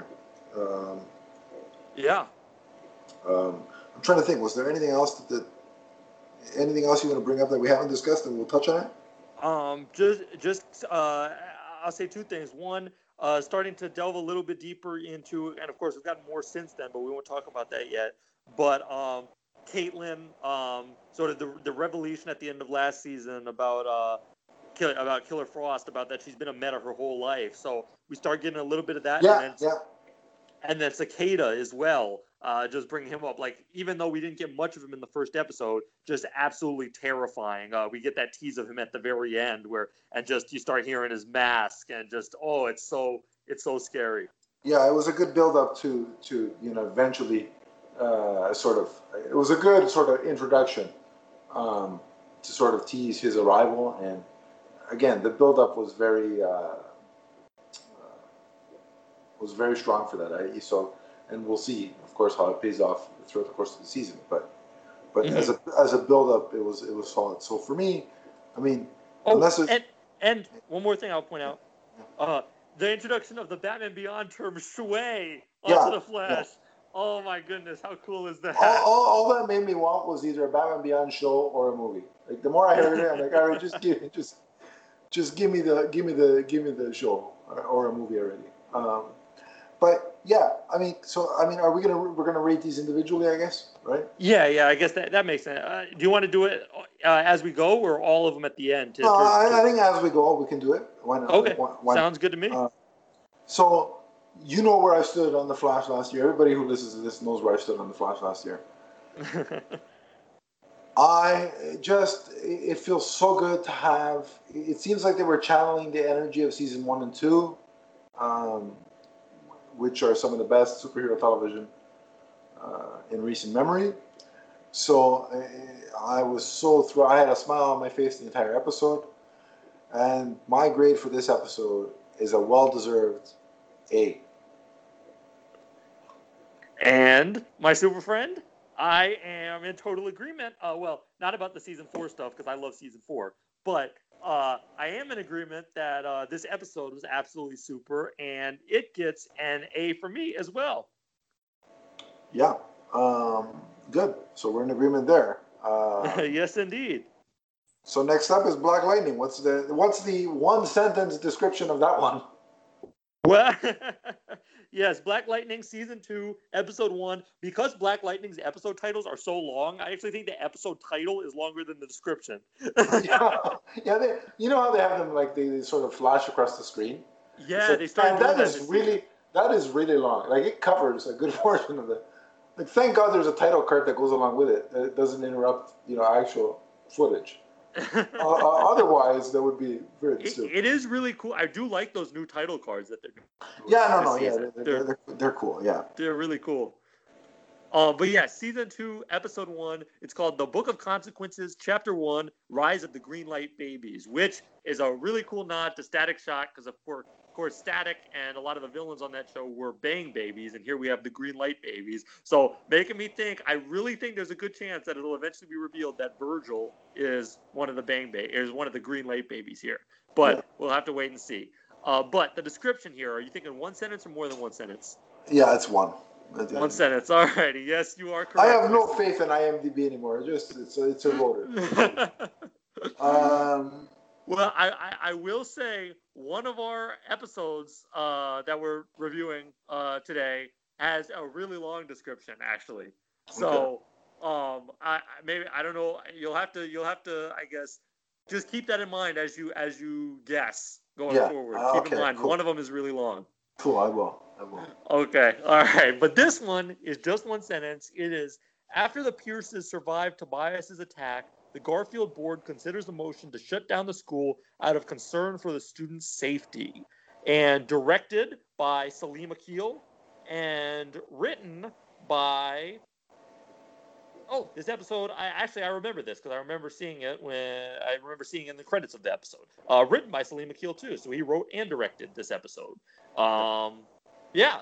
I'm trying to think. Was there anything else anything else you want to bring up that we haven't discussed, and we'll touch on it? I'll say 2 things. One, starting to delve a little bit deeper into, and of course we've gotten more since then, but we won't talk about that yet. But Caitlin, sort of the revelation at the end of last season about Killer Frost, about that she's been a meta her whole life. So we start getting a little bit of that. And then Cicada as well. Just bringing him up, like even though we didn't get much of him in the first episode, just absolutely terrifying. We get that tease of him at the very end and you start hearing his mask and just it's so scary. Yeah, it was a good build up to eventually it was a good sort of introduction to sort of tease his arrival, and again the build up was very strong for that. And we'll see, of course, how it pays off throughout the course of the season. But as a build-up, it was solid. So for me, I mean, and one more thing I'll point out, the introduction of the Batman Beyond term Shui onto the Flash. Yeah. Oh my goodness, how cool is that? All that made me want was either a Batman Beyond show or a movie. Like the more I heard it, I'm like, all right, just give me the show or a movie already. But yeah, we're gonna rate these individually, I guess, right? Yeah, I guess that makes sense. Do you want to do it as we go, or all of them at the end? I think as we go, we can do it. Why not? Okay, sounds good to me. So you know where I stood on the Flash last year. Everybody who listens to this knows where I stood on the Flash last year. It feels so good to have. It seems like they were channeling the energy of season 1 and 2, um, which are some of the best superhero television in recent memory. So I was so thrilled. I had a smile on my face the entire episode. And my grade for this episode is a well-deserved A. And my super friend, I am in total agreement. Well, not about the season 4 stuff because I love season 4, but I am in agreement that this episode was absolutely super, and it gets an A for me as well. Yeah, good. So we're in agreement there. Yes, indeed. So next up is Black Lightning. What's the one sentence description of that one? Well, yes, Black Lightning season 2, episode 1. Because Black Lightning's episode titles are so long, I actually think the episode title is longer than the description. Yeah. You know how they have them like they sort of flash across the screen. Yeah, they started doing that is really long. Like it covers a good portion of the. Like thank God there's a title card that goes along with it. That it doesn't interrupt actual footage. Otherwise, that would be very stupid. It is really cool. I do like those new title cards that they're doing. Yeah, they're cool. Yeah, they're really cool. But yeah, season 2, episode 1. It's called The Book of Consequences, chapter 1, Rise of the Greenlight Babies, which is a really cool nod to Static Shock because of course, Static and a lot of the villains on that show were Bang Babies, and here we have the Greenlight Babies. So making me think, I really think there's a good chance that it'll eventually be revealed that Virgil is one of the one of the Greenlight Babies here. But We'll have to wait and see. But the description here, are you thinking one sentence or more than one sentence? Yeah, it's one. One sentence. All righty. Yes, you are correct. I have no faith in IMDb anymore. It's eroded. Well, I will say one of our episodes that we're reviewing today has a really long description, actually. So, I don't know. You'll have to I guess just keep that in mind as you guess going forward. Keep in mind one of them is really long. Cool, I will. Okay, all right. But this one is just one sentence. It is, after the Pierces survive Tobias's attack, the Garfield board considers the motion to shut down the school out of concern for the students' safety. And directed by Salim Akil and written by... Oh, this episode, I remember this because I remember seeing it in the credits of the episode. Written by Salim Akil too, so he wrote and directed this episode. Yeah.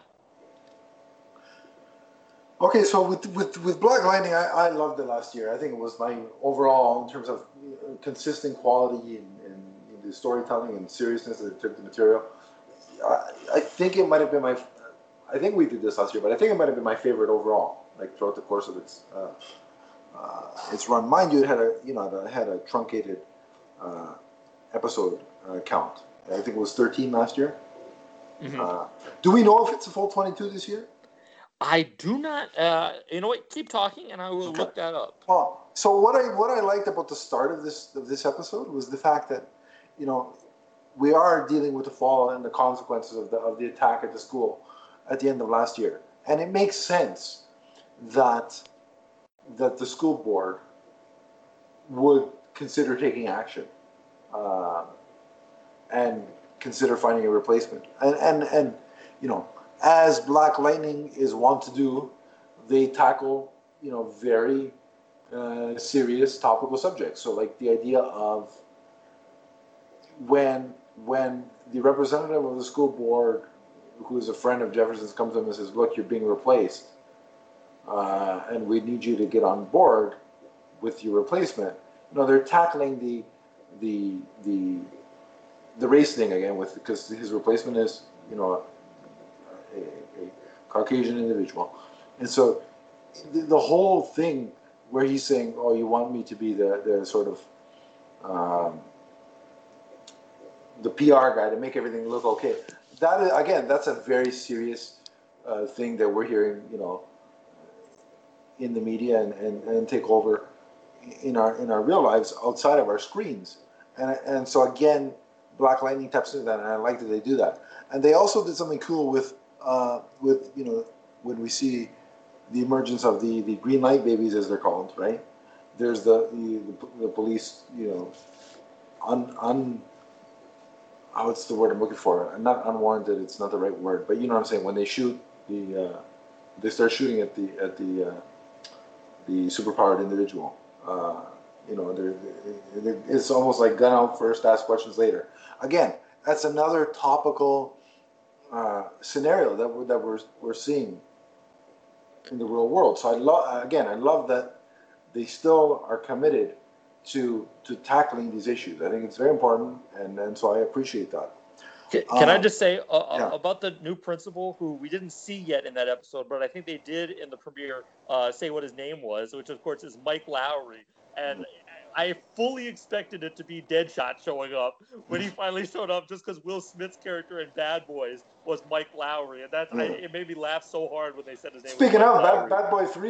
Okay, so with Black Lightning, I loved it last year. I think it was my overall, in terms of consistent quality and the storytelling and seriousness that it took the material. I think it might have been I think we did this last year, but I think it might have been my favorite overall, like throughout the course of its run. Mind you, it had a truncated episode count. I think it was 13 last year. Mm-hmm. Do we know if it's a full 22 this year? I do not. You know what? Keep talking, and I will look that up. Well, so what I liked about the start of this episode was the fact that, we are dealing with the fall and the consequences of the attack at the school at the end of last year, and it makes sense that the school board would consider taking action and consider finding a replacement. And as Black Lightning is wont to do, they tackle very serious topical subjects. So like the idea of when the representative of the school board, who is a friend of Jefferson's, comes to him and says, "Look, you're being replaced, and we need you to get on board with your replacement." They're tackling the race thing again because his replacement is a Caucasian individual, and so the whole thing where he's saying, "Oh, you want me to be the sort of the PR guy to make everything look okay." That is, again, that's a very serious thing that we're hearing, in the media and take over in our real lives outside of our screens. And so again, Black Lightning taps into that, and I like that they do that. And they also did something cool with when we see the emergence of the Green Light Babies, as they're called, right? there's the police, what's the word I'm looking for? Not unwarranted. It's not the right word, but you know what I'm saying. When they shoot they start shooting at the superpowered individual. It's almost like gun out first, ask questions later. Again, that's another topical scenario that we're seeing in the real world. So I love that they still are committed to tackling these issues. I think it's very important, and so I appreciate that. Can I just say yeah. about the new principal, who we didn't see yet in that episode, but I think they did in the premiere say what his name was, which of course is Mike Lowry. And I fully expected it to be Deadshot showing up when he finally showed up, just because Will Smith's character in Bad Boys was Mike Lowry, and it made me laugh so hard when they said his name. Speaking of Bad Boys 3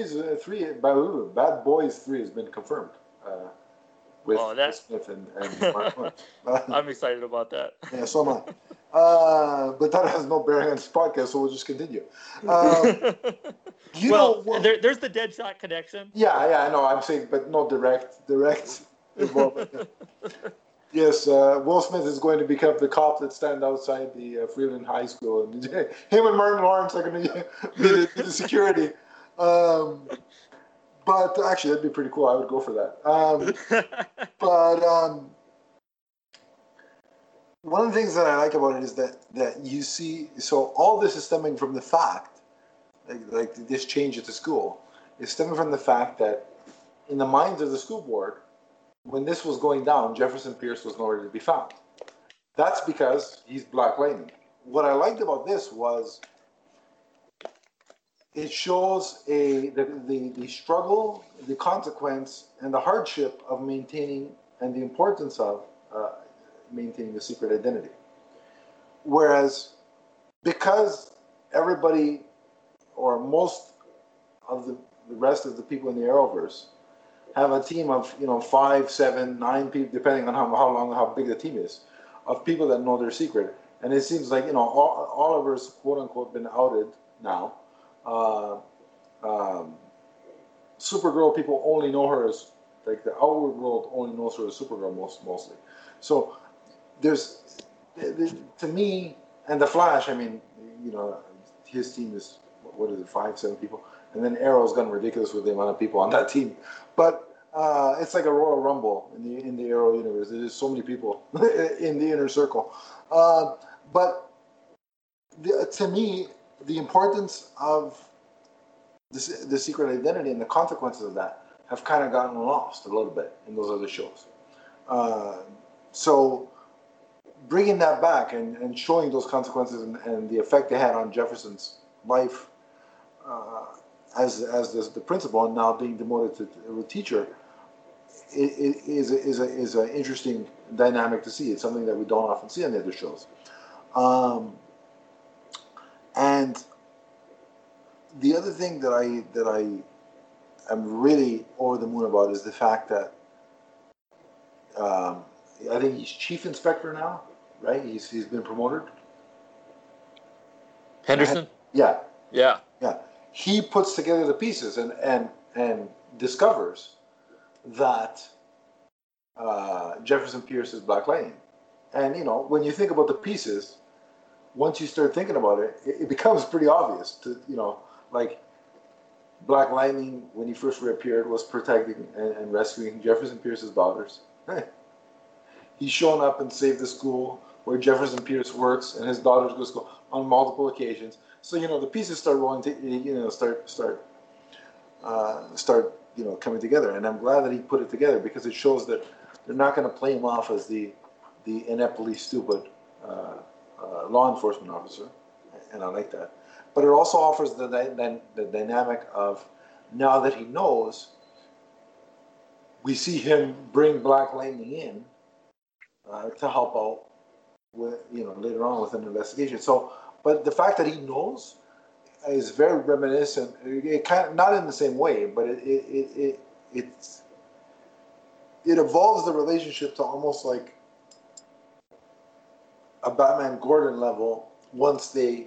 has been confirmed. With Smith and Mark Lawrence. I'm excited about that. Yeah, so am I. But that has no bearing on this podcast, so we'll just continue. There's the Deadshot connection. Yeah, I know. I'm saying, but no direct involvement. Yes, Will Smith is going to become the cop that stands outside the Freeland High School, and him and Martin Lawrence are going to be the security. But actually, that'd be pretty cool. I would go for that. One of the things that I like about it is that you see. So all this is stemming from the fact, like this change at the school, is stemming from the fact that in the minds of the school board, when this was going down, Jefferson Pierce was nowhere to be found. That's because he's Black Lightning. What I liked about this was, it shows the struggle, the consequence, and the hardship of maintaining, and the importance of maintaining a secret identity. Whereas, because everybody, or most of the rest of the people in the Arrowverse, have a team of 5, 7, 9 people, depending on how big the team is, of people that know their secret, and it seems like Oliver's quote unquote been outed now. Supergirl people only know her as, like, the outward world only knows her as Supergirl mostly. So there's, to me, and the Flash, I mean, his team is, what is it, 5, 7 people, and then Arrow's gotten ridiculous with the amount of people on that team. But it's like a Royal Rumble in the Arrow universe. There's so many people in the inner circle. But to me, the importance of the secret identity and the consequences of that have kind of gotten lost a little bit in those other shows. So bringing that back and showing those consequences and the effect they had on Jefferson's life as the principal, and now being demoted to a teacher, is an interesting dynamic to see. It's something that we don't often see on the other shows. And the other thing that I am really over the moon about is the fact that I think he's chief inspector now, right? He's been promoted. Henderson? Yeah. Yeah. Yeah. He puts together the pieces and discovers that Jefferson Pierce is Black Lightning. And, when you think about the pieces, once you start thinking about it, it becomes pretty obvious to, like, Black Lightning, when he first reappeared, was protecting and rescuing Jefferson Pierce's daughters. He's shown up and saved the school where Jefferson Pierce works, and his daughters go to school on multiple occasions. So, the pieces start rolling, start coming together. And I'm glad that he put it together, because it shows that they're not going to play him off as the ineptly stupid law enforcement officer, and I like that. But it also offers the dynamic of, now that he knows, we see him bring Black Lightning in to help out with, later on with an investigation. So, but the fact that he knows is very reminiscent. It kind of, not in the same way, but it evolves the relationship to almost like a Batman Gordon level once they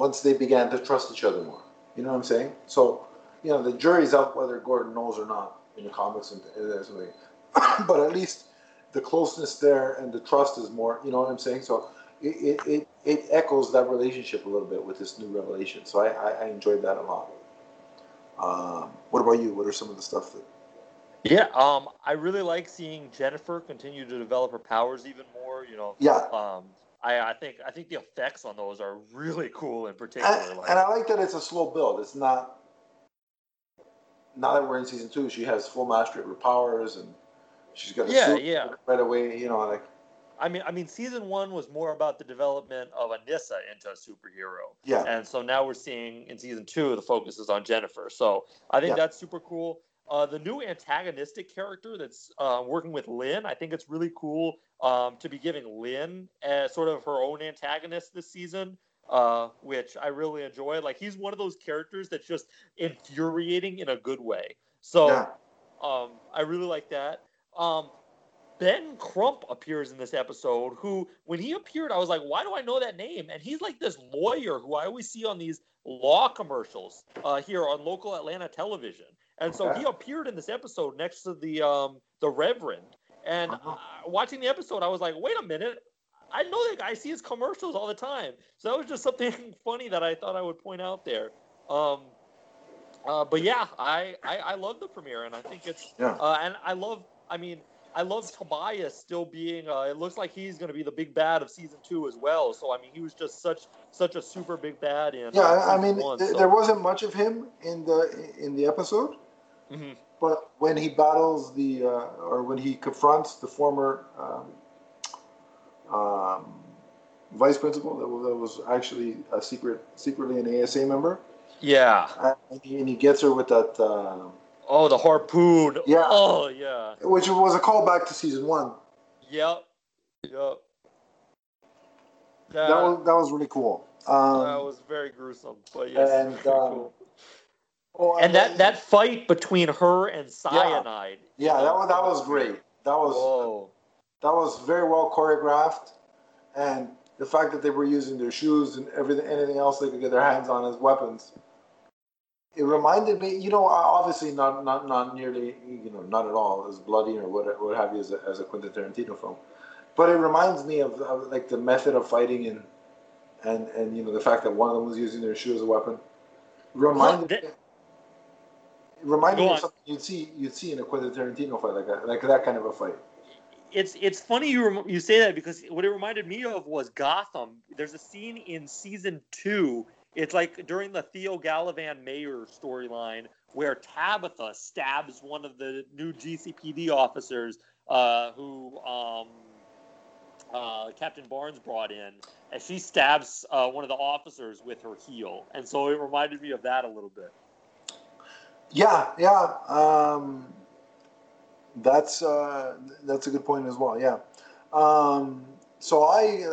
began to trust each other more. You know what I'm saying? So, the jury's out whether Gordon knows or not. in the comics and something. But at least the closeness there and the trust is more. You know what I'm saying? So it echoes that relationship a little bit with this new revelation. So I enjoyed that a lot. What about you? What are some of the stuff that? Yeah, I really like seeing Jennifer continue to develop her powers even more. Yeah, I think the effects on those are really cool in particular. and I like that it's a slow build. It's not. Now that we're in season 2, she has full mastery of her powers, and she's got a Yeah, suit yeah. right away. You know, like I mean, season 1 was more about the development of Anissa into a superhero, yeah, and so now we're seeing in season 2 the focus is on Jennifer. So I think yeah, that's super cool. The new antagonistic character that's working with Lynn, I think it's really cool to be giving Lynn as sort of her own antagonist this season, which I really enjoy. Like he's one of those characters that's just infuriating in a good way. yeah. So I really like that. Um, Ben Crump appears in this episode, who, when he appeared, I was like, why do I know that name? And he's like this lawyer who I always see on these law commercials here on local Atlanta television. And so Okay. he appeared in this episode next to the Reverend. And Uh-huh. watching the episode, I was like, wait a minute. I know that guy. I see his commercials all the time. So that was just something funny that I thought I would point out there. But yeah, I love the premiere, and I think it's Yeah. and I love Tobias still being. It looks like he's going to be the big bad of season 2 as well. So I mean, he was just such a super big bad in Yeah, I season mean, 1. there wasn't much of him in the episode, Mhm. but when he battles or when he confronts the former um, vice principal that was actually secretly an ASA member, Yeah. and he gets her with that, Oh, the harpoon. yeah, Oh, yeah. which was a callback to season 1. Yep. Yep. That That was really cool. that was very gruesome, but yes, And very cool. oh, And that fight between her and yeah, Cyanide. yeah, that was great. Whoa. That was very well choreographed, and the fact that they were using their shoes and anything else they could get their hands on as weapons. It reminded me, obviously not nearly, not at all as bloody or what have you as a Quentin Tarantino film, but it reminds me of like the method of fighting and the fact that one of them was using their shoe as a weapon. Reminded me, it reminded Go me of on. something you'd see in a Quentin Tarantino fight like that kind of a fight. It's funny you say that, because what it reminded me of was Gotham. There's a scene in season 2. It's like during the Theo Gallivan Mayer storyline where Tabitha stabs one of the new GCPD officers who Captain Barnes brought in, and she stabs one of the officers with her heel, and so it reminded me of that a little bit. Yeah, yeah. That's a good point as well. Yeah. So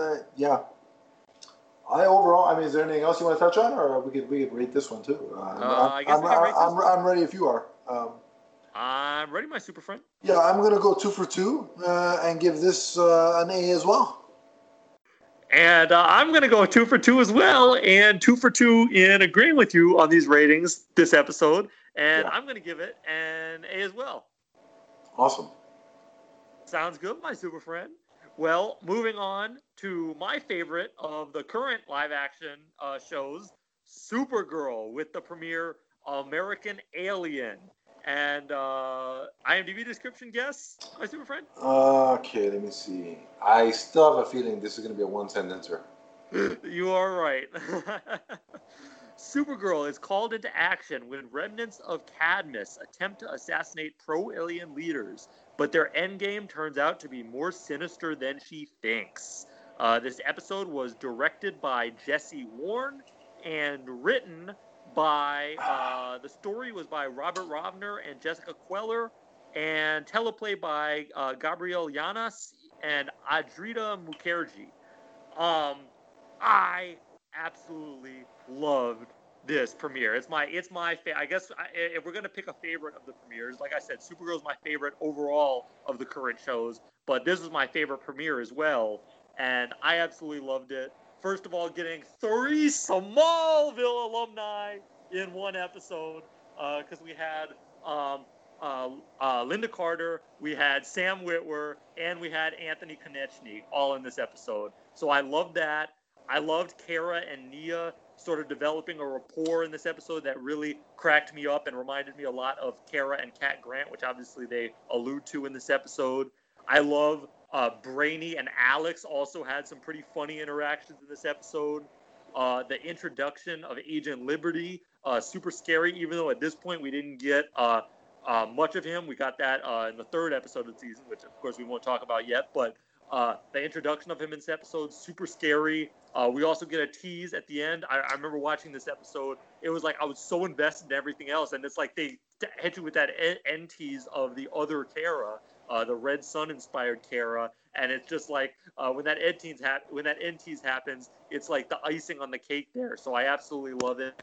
I overall. I mean, is there anything else you want to touch on, or we could rate this one too? I guess we can rate this one. I'm ready if you are. I'm ready, my super friend. Yeah, I'm gonna go 2 for 2 and give this an A as well. And I'm going to go 2 for 2 as well, and 2 for 2 in agreeing with you on these ratings this episode. And Yeah. I'm going to give it an A as well. Awesome. Sounds good, my super friend. Well, moving on to my favorite of the current live action shows, Supergirl, with the premiere American Alien. And IMDb description guess, my super friend? Okay, let me see. I still have a feeling this is going to be a one-sentencer. You are right. Supergirl is called into action when remnants of Cadmus attempt to assassinate pro-alien leaders, but their endgame turns out to be more sinister than she thinks. This episode was directed by Jesse Warren and written by, the story was by Robert Rovner and Jessica Queller, and teleplay by Gabrielle Llanas and Adrita Mukherjee. I absolutely loved this premiere. It's my I guess if we're gonna pick a favorite of the premieres, like I said, Supergirl's my favorite overall of the current shows, but this was my favorite premiere as well, and I absolutely loved it. First of all, getting 3 Smallville alumni in one episode, because we had Linda Carter, we had Sam Witwer, and we had Anthony Konechny all in this episode. So I loved that. I loved Kara and Nia sort of developing a rapport in this episode that really cracked me up and reminded me a lot of Kara and Kat Grant, which obviously they allude to in this episode. I love Brainy and Alex also had some pretty funny interactions in this episode. The introduction of Agent Liberty, super scary, even though at this point we didn't get much of him. We got that in the third episode of the season, which of course we won't talk about yet, but the introduction of him in this episode, super scary. We also get a tease at the end. I remember watching this episode. It was like I was so invested in everything else, and it's like they hit you with that end tease of the other Kara, the Red Sun inspired Kara, and it's just like when that end tease happens, it's like the icing on the cake there. So I absolutely love it.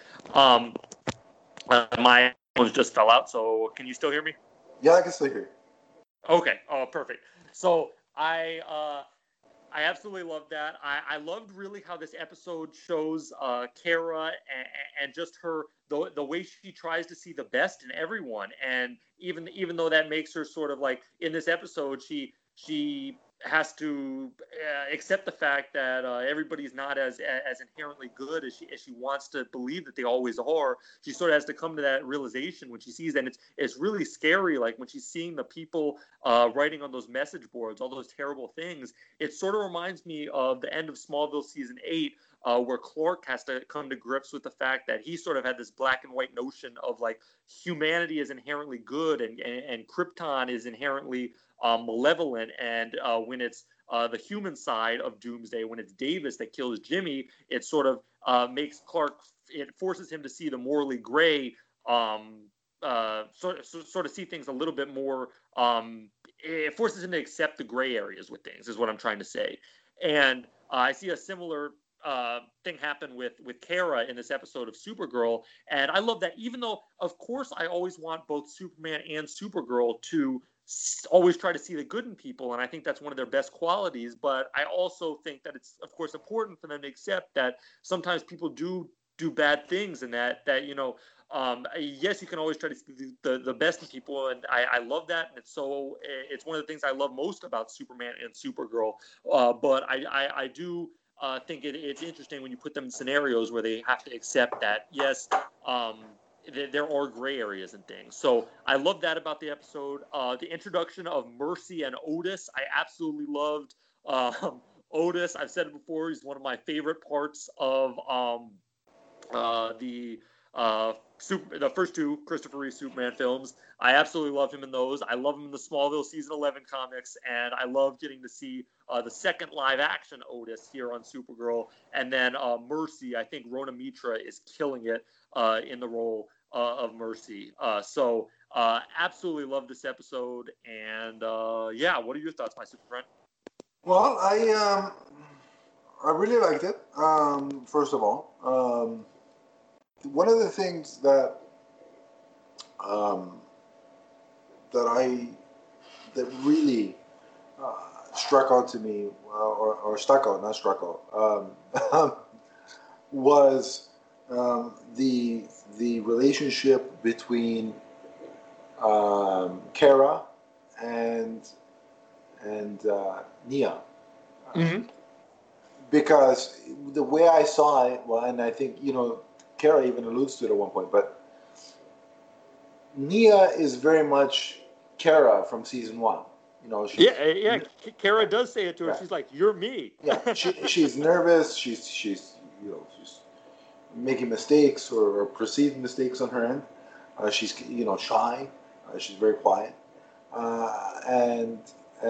My ones just fell out. So can you still hear me? Yeah, I can still hear you. Okay. Oh, perfect. So I absolutely loved that. I loved really how this episode shows Kara and just her the way she tries to see the best in everyone, and even though that makes her sort of like in this episode she has to accept the fact that everybody's not as inherently good as she wants to believe that they always are. She sort of has to come to that realization when she sees that. And it's really scary, like when she's seeing the people writing on those message boards, all those terrible things. It sort of reminds me of the end of Smallville season 8, where Clark has to come to grips with the fact that he sort of had this black and white notion of like humanity is inherently good and Krypton is inherently malevolent, and when it's the human side of Doomsday, when it's Davis that kills Jimmy, it sort of makes Clark, it forces him to see the morally gray, sort of see things a little bit more, it forces him to accept the gray areas with things, is what I'm trying to say. And I see a similar thing happen with Kara in this episode of Supergirl, and I love that, even though of course I always want both Superman and Supergirl to always try to see the good in people, and I think that's one of their best qualities, but I also think that it's of course important for them to accept that sometimes people do bad things, and that you know, yes, you can always try to see the best in people, and I love that, and it's one of the things I love most about Superman and Supergirl, but I do think it's interesting when you put them in scenarios where they have to accept that, yes, there are gray areas and things. So I love that about the episode. The introduction of Mercy and Otis, I absolutely loved. Otis, I've said it before, he's one of my favorite parts of the first two Christopher Reeve Superman films. I absolutely love him in those. I love him in the Smallville season 11 comics, and I love getting to see the second live action Otis here on Supergirl. And then Mercy, I think Rona Mitra is killing it in the role of Mercy. So absolutely love this episode. And yeah, what are your thoughts, my super friend? Well, I really liked it. First of all, one of the things that really struck out to me, or stuck out, not struck out, was the relationship between Kara and Nia. Mm-hmm. Because the way I saw it, well, and I think, you know, Kara even alludes to it at one point, but Nia is very much Kara from season 1. You know, yeah. Kara does say it to her. Yeah. She's like, "You're me." Yeah, she's nervous. She's making mistakes or perceived mistakes on her end. She's shy. She's very quiet, and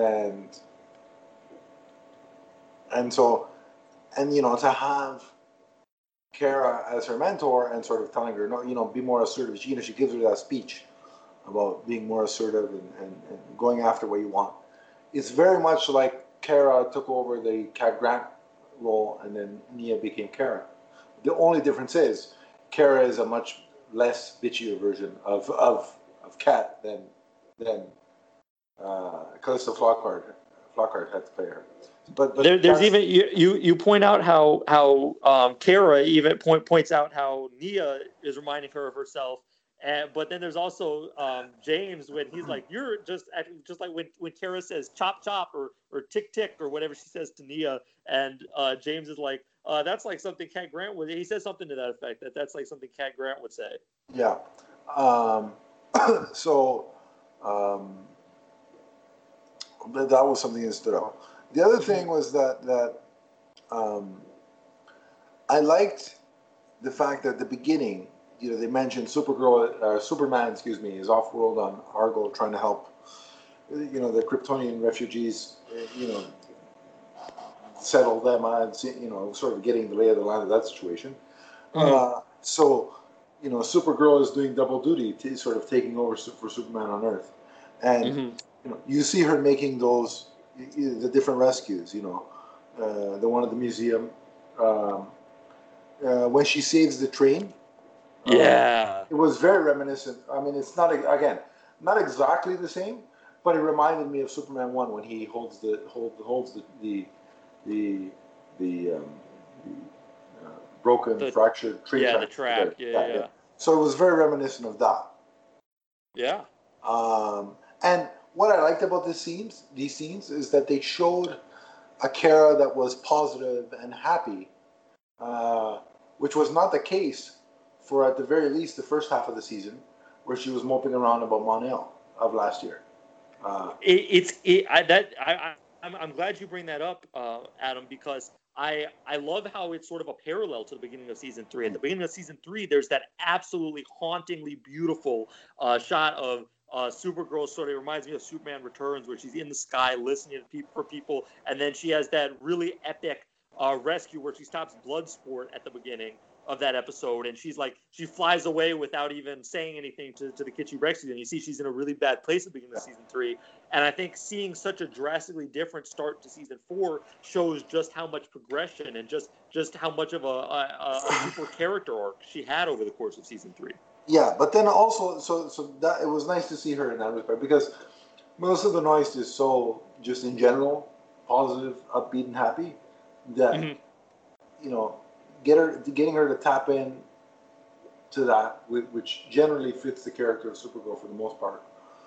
so to have Kara as her mentor and sort of telling her, no, be more assertive. She gives her that speech about being more assertive and going after what you want. It's very much like Kara took over the Cat Grant role, and then Nia became Kara. The only difference is Kara is a much less bitchier version of Cat than Calista Flockhart had to play her. But there's even you point out how Kara even points out how Nia is reminding her of herself But then there's also James when he's like, "You're just like when Kara says chop chop or tick tick or whatever she says to Nia, and James is like, that's like something Cat Grant would. He says something to that effect that's like something Cat Grant would say. Yeah. So that was something that stood out. The other thing was that I liked the fact that at the beginning, they mentioned Superman, is off-world on Argo trying to help, the Kryptonian refugees, settle them on, sort of getting the lay of the land of that situation. So, Supergirl is doing double duty, sort of taking over for Superman on Earth. And, you see her making the different rescues, the one at the museum, when she saves the train. It was very reminiscent. I mean, it's not exactly the same, but it reminded me of Superman 1 when he holds the broken, fractured train. Yeah, the track. Yeah. So it was very reminiscent of that. Yeah. And what I liked about these scenes is that they showed a Kara that was positive and happy, which was not the case for, at the very least, the first half of the season, where she was moping around about Mon-El of last year. I'm glad you bring that up, Adam, because I love how it's sort of a parallel to the beginning of season 3. At the beginning of season 3, there's that absolutely hauntingly beautiful shot of Supergirl. Sort of reminds me of Superman Returns, where she's in the sky listening for people, and then she has that really epic rescue where she stops Bloodsport at the beginning of that episode, and she flies away without even saying anything to the kid she rescued, and you see she's in a really bad place at the beginning of season 3. And I think seeing such a drastically different start to season 4 shows just how much progression and just how much of a super character arc she had over the course of season 3. Yeah, but then also, so that it was nice to see her in that respect, because Melissa Benoist is so, just in general, positive, upbeat, and happy that getting her to tap in to that, which generally fits the character of Supergirl for the most part,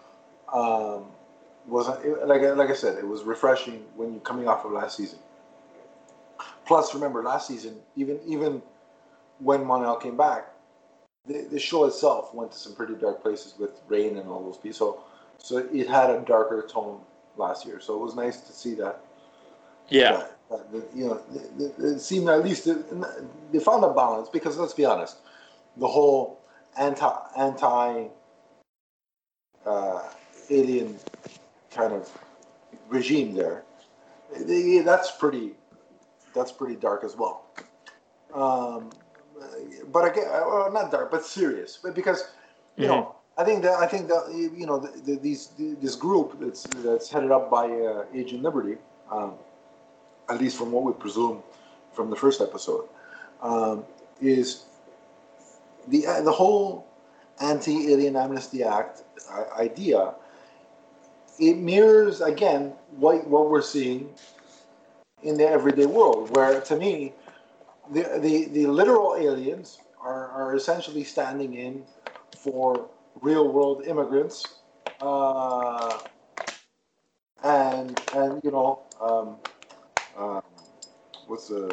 wasn't, like I said, it was refreshing when you're coming off of last season. Plus, remember, last season, even when Mon-El came back, the show itself went to some pretty dark places with Rain and all those people. So it had a darker tone last year. So it was nice to see that. Yeah. It seemed at least they found a balance, because let's be honest, the whole anti alien kind of regime there, that's pretty dark as well. But again, not dark, but serious. But because I think that this group that's headed up by Agent Liberty, at least from what we presume from the first episode, is the whole Anti-Alien Amnesty Act idea. It mirrors again what we're seeing in the everyday world, where to me, the literal aliens are essentially standing in for real world immigrants, and what's the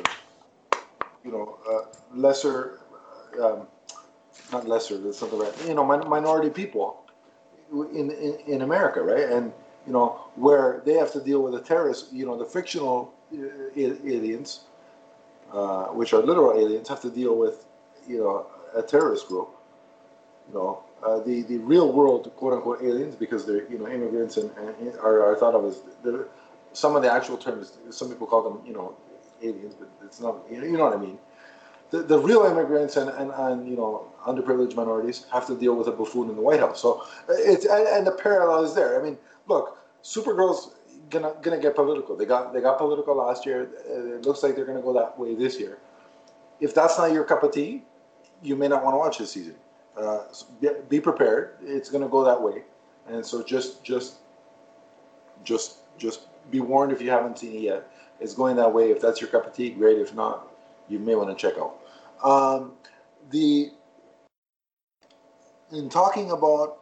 lesser, not lesser, that's not the right, minority people in America, right? And where they have to deal with the terrorists, the fictional aliens, which are literal aliens, have to deal with a terrorist group. The real world quote unquote aliens, because they're immigrants and are thought of as some of the actual terms. Some people call them aliens, but it's not. You know what I mean. The real immigrants and underprivileged minorities have to deal with a buffoon in the White House. So it's and the parallel is there. I mean, look, Supergirl's gonna get political. They got political last year. It looks like they're gonna go that way this year. If that's not your cup of tea, you may not want to watch this season. So be prepared. It's gonna go that way, and so just be warned if you haven't seen it yet. It's going that way. If that's your cup of tea, great. If not, you may want to check out. in talking about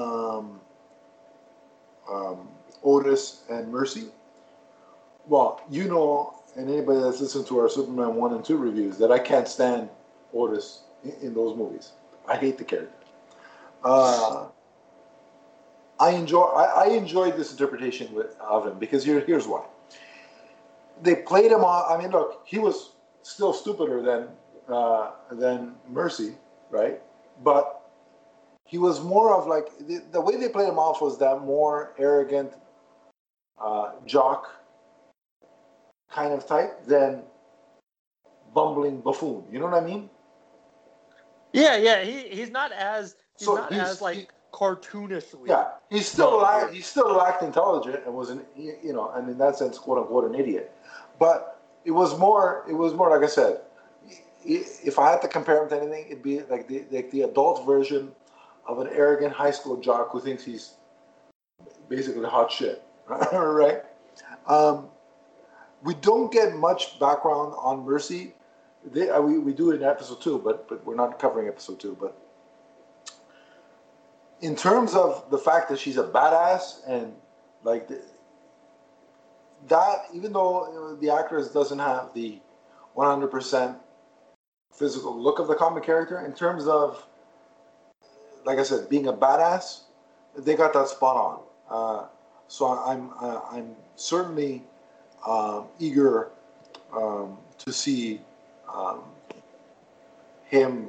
Otis and Mercy, well, you know, and anybody that's listened to our Superman 1 and 2 reviews, that I can't stand Otis in those movies. I hate the character. I enjoyed this interpretation of him because here's why. They played him on. I mean, look, he was still stupider than Mercy, right? But he was more of like the way they played him off was that more arrogant jock kind of type than bumbling buffoon. You know what I mean? Yeah. He's not as cartoonishly. Yeah, he still lacked intelligence and was and in that sense, quote unquote, an idiot. But it was more like I said. If I had to compare him to anything, it'd be like the adult version of an arrogant high school jock who thinks he's basically hot shit, right? We don't get much background on Mercy. We do it in episode 2, but we're not covering episode 2. But in terms of the fact that she's a badass and like that, even though the actress doesn't have the 100% physical look of the comic character, in terms of, like I said, being a badass, they got that spot on. So I'm certainly eager to see him,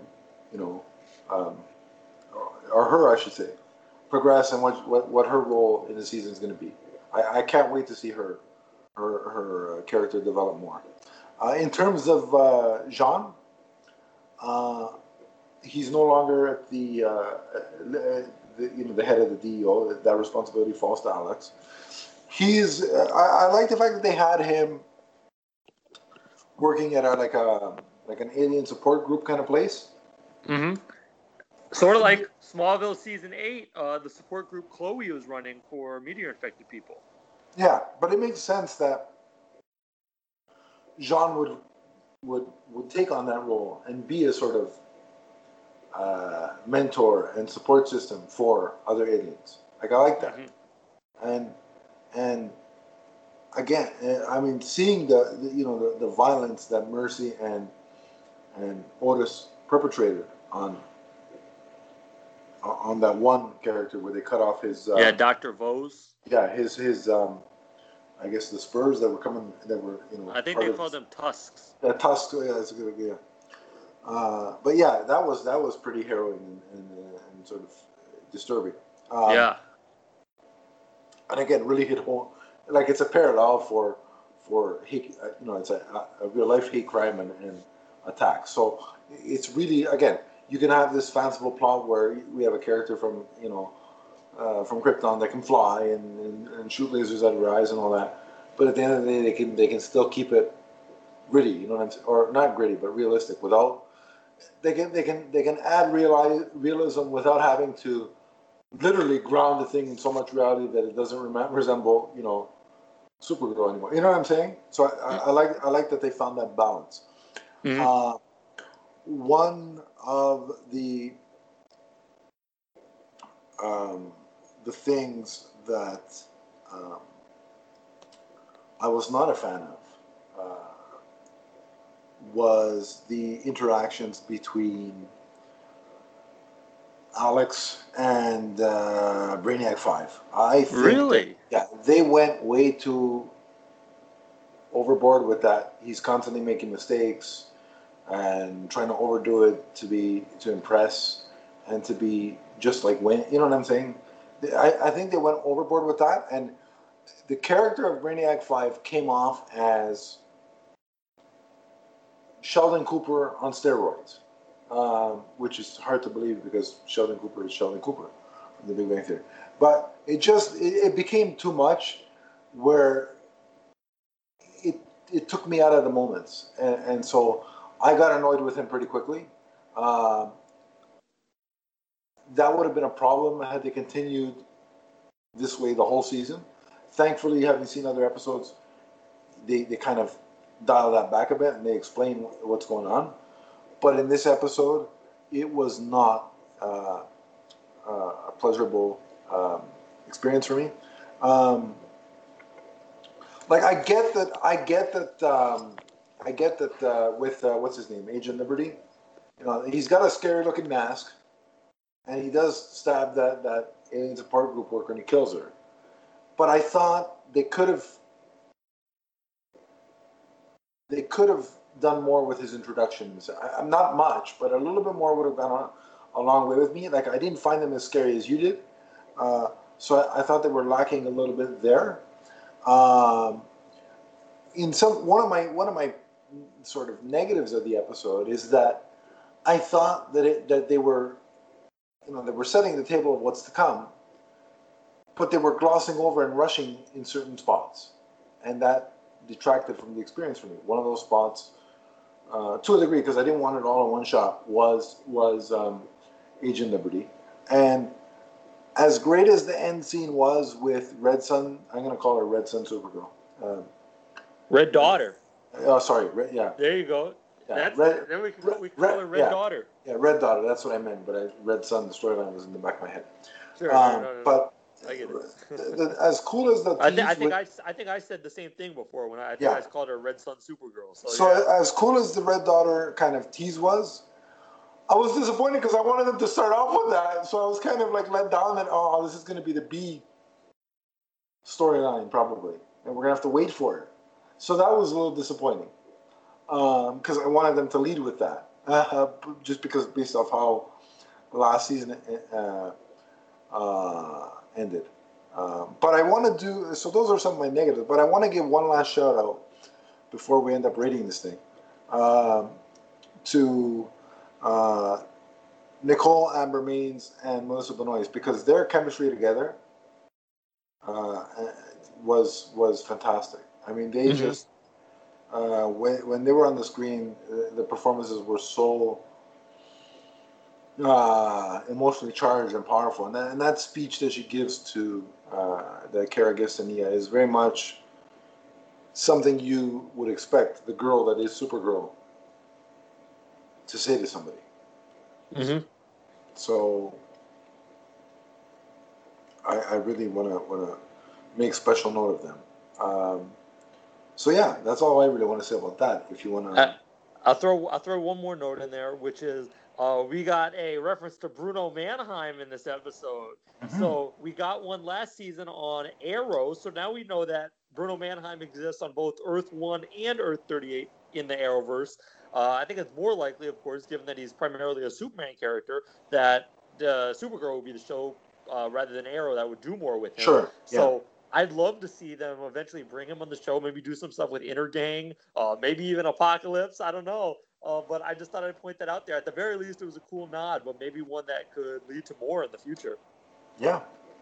or her, I should say, progress and what her role in the season is going to be. I can't wait to see her character develop more. In terms of Jean, he's no longer at the head of the DEO. That responsibility falls to Alex. I like the fact that they had him working at an alien support group kind of place. Mm-hmm. Sort of like Smallville season 8, the support group Chloe was running for meteor-infected people. Yeah, but it makes sense that Jean would take on that role and be a sort of mentor and support system for other aliens. Like, I like that. Mm-hmm. And again, I mean, seeing the violence that Mercy and Otis perpetrated on that one character where they cut off his Dr. Vose. Yeah, his I guess the spurs that were I think they called them tusks. Yeah, tusks. Yeah, that's a good idea. But yeah, that was pretty harrowing and sort of disturbing. Yeah. And again, really hit home. Like, it's a parallel for hate. It's a real life hate crime and attack. So it's really, again, you can have this fanciful plot where we have a character from Krypton that can fly and shoot lasers out of her eyes and all that. But at the end of the day, they can still keep it gritty, you know what I'm saying? Or not gritty, but realistic. Without they can add realism without having to literally ground the thing in so much reality that it doesn't resemble Supergirl anymore. You know what I'm saying? So I like that they found that balance. Mm-hmm. One of the things that I was not a fan of was the interactions between Alex and Brainiac 5. I think really? They went way too overboard with that. He's constantly making mistakes and trying to overdo it to impress and to be just like Wayne. You know what I'm saying? I think they went overboard with that, and the character of Brainiac 5 came off as Sheldon Cooper on steroids, which is hard to believe because Sheldon Cooper is Sheldon Cooper from The Big Bang Theory. But it became too much where it took me out of the moments. And so I got annoyed with him pretty quickly. That would have been a problem had they continued this way the whole season. Thankfully, having seen other episodes, they kind of dial that back a bit and they explain what's going on. But in this episode, it was not a pleasurable experience for me. Like I get that with what's his name, Agent Liberty. You know, he's got a scary looking mask, and he does stab that alien support group worker, and he kills her. But I thought they could have done more with his introduction. I'm not much, but a little bit more would have gone a long way with me. Like I didn't find them as scary as you did, so I thought they were lacking a little bit there. In one of my sort of negatives of the episode is that I thought that they were, you know, they were setting the table of what's to come, but they were glossing over and rushing in certain spots, and that detracted from the experience for me. One of those spots, to a degree, because I didn't want it all in one shot, was Agent Liberty, and as great as the end scene was with Red Sun, I'm going to call her Red Sun Supergirl. Red Daughter. Oh, sorry. Yeah. There you go. Yeah. Then we call her Red Daughter. Yeah, Red Daughter. That's what I meant. But Red Sun, the storyline was in the back of my head. Sure. But I get it. As cool as the I think I said the same thing before when I called her Red Sun Supergirl. So as cool as the Red Daughter kind of tease was, I was disappointed because I wanted them to start off with that. So I was kind of like let down that, oh, this is going to be the B storyline probably, and we're going to have to wait for it. So that was a little disappointing because I wanted them to lead with that, just because based off how last season ended. But I want to do, so those are some of my negatives, but I want to give one last shout out before we end up rating this thing to Nicole Amber Maines and Melissa Benoist, because their chemistry together was fantastic. I mean, they just when they were on the screen, the performances were so emotionally charged and powerful, and that speech that she gives to that Kara gives to Nia is very much something you would expect the girl that is Supergirl to say to somebody. Mm-hmm. So I really want to make special note of them. So yeah, that's all I really want to say about that. If you want to, I'll throw one more note in there, which is we got a reference to Bruno Mannheim in this episode. Mm-hmm. So we got one last season on Arrow. So now we know that Bruno Mannheim exists on both Earth 1 and Earth 38 in the Arrowverse. I think it's more likely, of course, given that he's primarily a Superman character, that Supergirl would be the show rather than Arrow that would do more with him. Sure. So I'd love to see them eventually bring him on the show, maybe do some stuff with Inner Gang, maybe even Apocalypse. I don't know. But I just thought I'd point that out there. At the very least, it was a cool nod, but maybe one that could lead to more in the future. Yeah.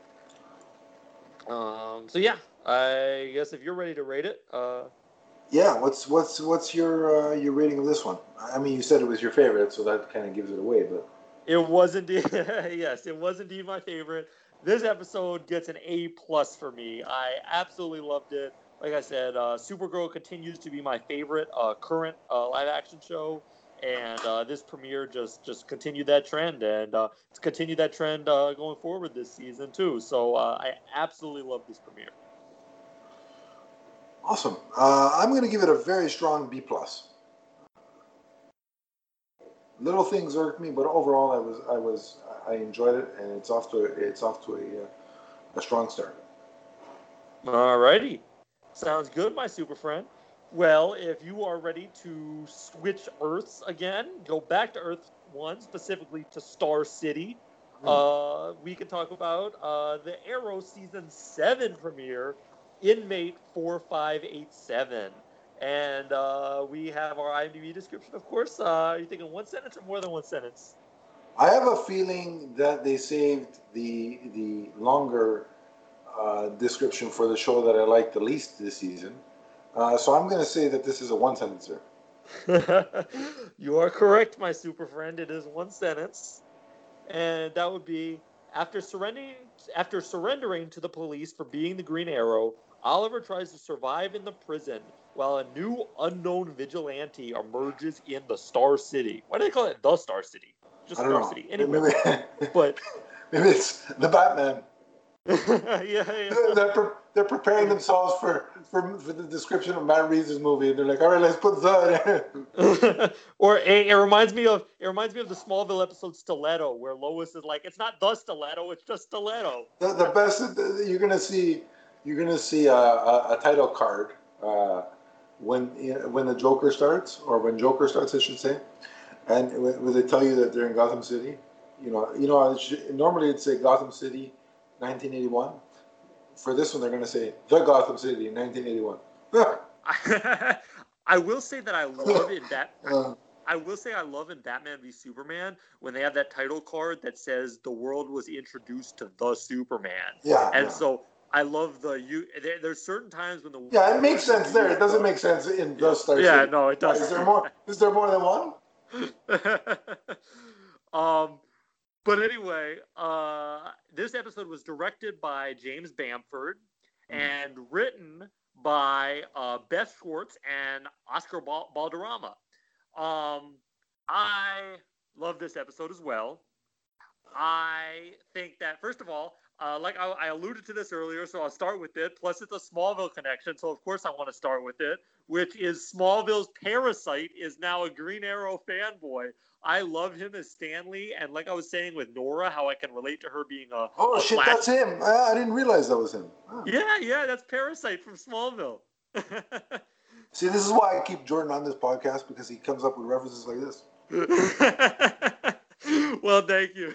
So yeah, I guess if you're ready to rate it. Yeah. What's your rating of this one? I mean, you said it was your favorite, so that kind of gives it away, but. It was indeed, yes, it was indeed my favorite. This episode gets an A+ for me. I absolutely loved it. Like I said, Supergirl continues to be my favorite current live-action show, and this premiere just continued that trend, and it's continued that trend going forward this season too. So I absolutely love this premiere. Awesome. I'm going to give it a very strong B+. Little things irked me, but overall, I enjoyed it, and it's off to a strong start. Alrighty, sounds good, my super friend. Well, if you are ready to switch Earths again, go back to Earth 1, specifically to Star City. We can talk about the Arrow Season 7 premiere, Inmate 4587. And we have our IMDb description, of course. Are you thinking one sentence or more than one sentence? I have a feeling that they saved the longer description for the show that I liked the least this season. So I'm going to say that this is a one-sentencer. You are correct, my super friend. It is one sentence. And that would be, after surrendering to the police for being the Green Arrow, Oliver tries to survive in the prison while a new unknown vigilante emerges in the Star City. Why do they call it the Star City? Just Star City. Anyway, but Maybe it's the Batman. Yeah. They're preparing themselves for the description of Matt Reeves' movie. They're like, all right, let's put the. Or it reminds me of the Smallville episode Stiletto, where Lois is like, it's not the stiletto, it's just stiletto. The best you're gonna see a title card when the Joker starts, or when Joker starts, I should say, and when they tell you that they're in Gotham City, normally it'd say Gotham City, 1981. For this one, they're gonna say the Gotham City, 1981. I will say that I love in that. I will say I love in Batman v Superman when they have that title card that says the world was introduced to the Superman. Yeah. And so I love there's certain times when it makes sense there. It doesn't make sense in the Star City. Yeah, no, it doesn't. Is there more than one? But anyway, this episode was directed by James Bamford and written by Beth Schwartz and Oscar Balderrama. I love this episode as well. I think that, first of all, like I alluded to this earlier, so I'll start with it. Plus, it's a Smallville connection, so of course I want to start with it, which is Smallville's Parasite is now a Green Arrow fanboy. I love him as Stanley, and like I was saying with Nora, how I can relate to her being a shit, Flash. That's him. I didn't realize that was him. Oh. Yeah, that's Parasite from Smallville. See, this is why I keep Jordan on this podcast, because he comes up with references like this. Well, thank you.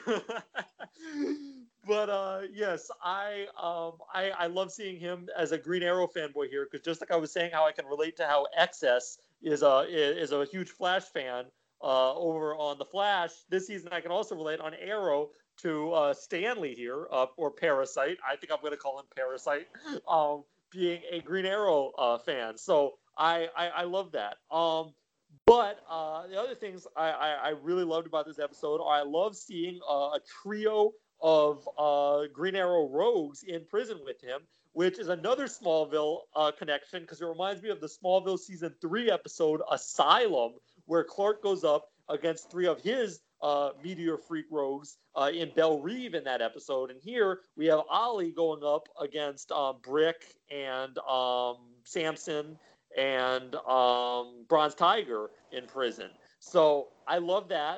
But yes, I love seeing him as a Green Arrow fanboy here, because just like I was saying, how I can relate to how XS is a huge Flash fan over on the Flash. This season, I can also relate on Arrow to Stanley here, or Parasite. I think I'm going to call him Parasite, being a Green Arrow fan. So I love that. But the other things I really loved about this episode are I love seeing a trio of Green Arrow rogues in prison with him, which is another Smallville connection, because it reminds me of the Smallville Season 3 episode, Asylum, where Clark goes up against three of his Meteor Freak rogues in Belle Reve in that episode. And here we have Ollie going up against Brick and Samson and Bronze Tiger in prison. So I love that.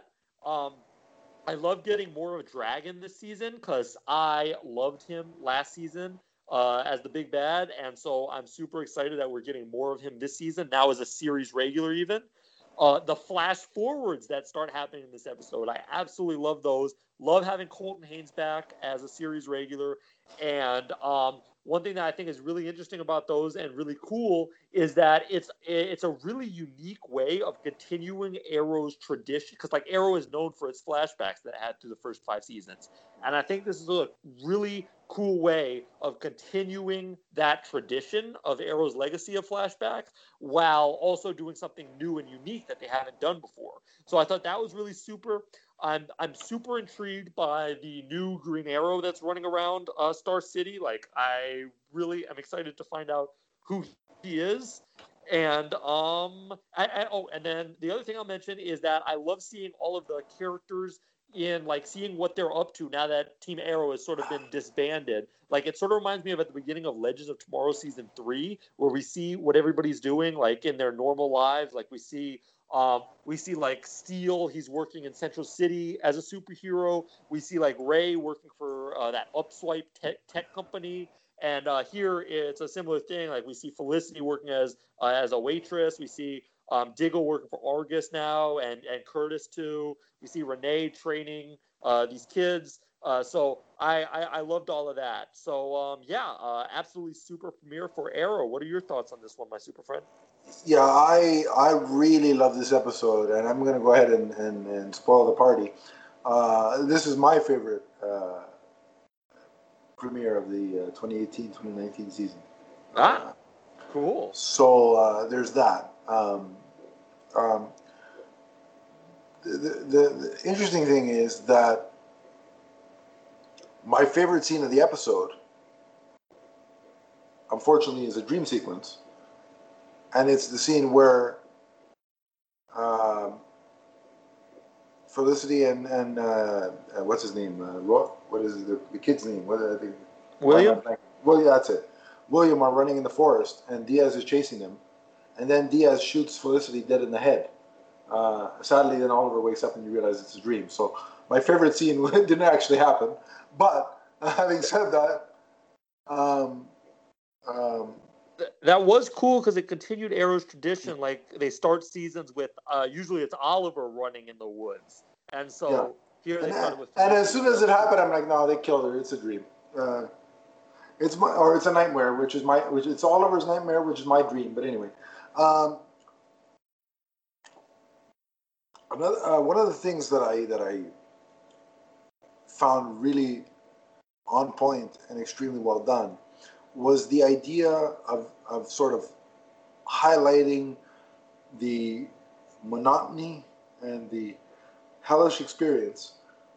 I love getting more of Dragon this season, because I loved him last season as the big bad. And so I'm super excited that we're getting more of him this season, now as a series regular even. The flash forwards that start happening in this episode, I absolutely love those. Love having Colton Haynes back as a series regular. And one thing that I think is really interesting about those and really cool is that it's a really unique way of continuing Arrow's tradition, because like Arrow is known for its flashbacks that it had through the first 5 seasons. And I think this is a really cool way of continuing that tradition of Arrow's legacy of flashbacks while also doing something new and unique that they haven't done before. So I thought that was really super. I'm super intrigued by the new Green Arrow that's running around Star City. Like, I really am excited to find out who he is. And and then the other thing I'll mention is that I love seeing all of the characters in, like, seeing what they're up to now that Team Arrow has sort of been disbanded. Like, it sort of reminds me of at the beginning of Legends of Tomorrow Season 3, where we see what everybody's doing, like, in their normal lives. Like, we see like Steel, he's working in Central City as a superhero. We see like Ray working for that Upswipe tech company. And here it's a similar thing. Like, we see Felicity working as a waitress. We see Diggle working for Argus now, and Curtis too. We see Renee training these kids. So I loved all of that. So absolutely super premiere for Arrow. What are your thoughts on this one, my super friend? Yeah, I really love this episode, and I'm going to go ahead and spoil the party. This is my favorite premiere of the 2018-2019 season. Cool. So there's that. The interesting thing is that my favorite scene of the episode, unfortunately, is a dream sequence. And it's the scene where Felicity and what's his name? What is the kid's name? What I think. William? Well, yeah, that's it. William are running in the forest, and Diaz is chasing them, and then Diaz shoots Felicity dead in the head. Sadly, then Oliver wakes up and you realize it's a dream. So my favorite scene didn't actually happen. But having said that, that was cool because it continued Arrow's tradition. Like they start seasons with usually it's Oliver running in the woods, and so here they started with. And as soon as it happened, I'm like, no, they killed her. It's a dream. It's a nightmare, which it's Oliver's nightmare, which is my dream. But anyway, one of the things that I found really on point and extremely well done was the idea of sort of highlighting the monotony and the hellish experience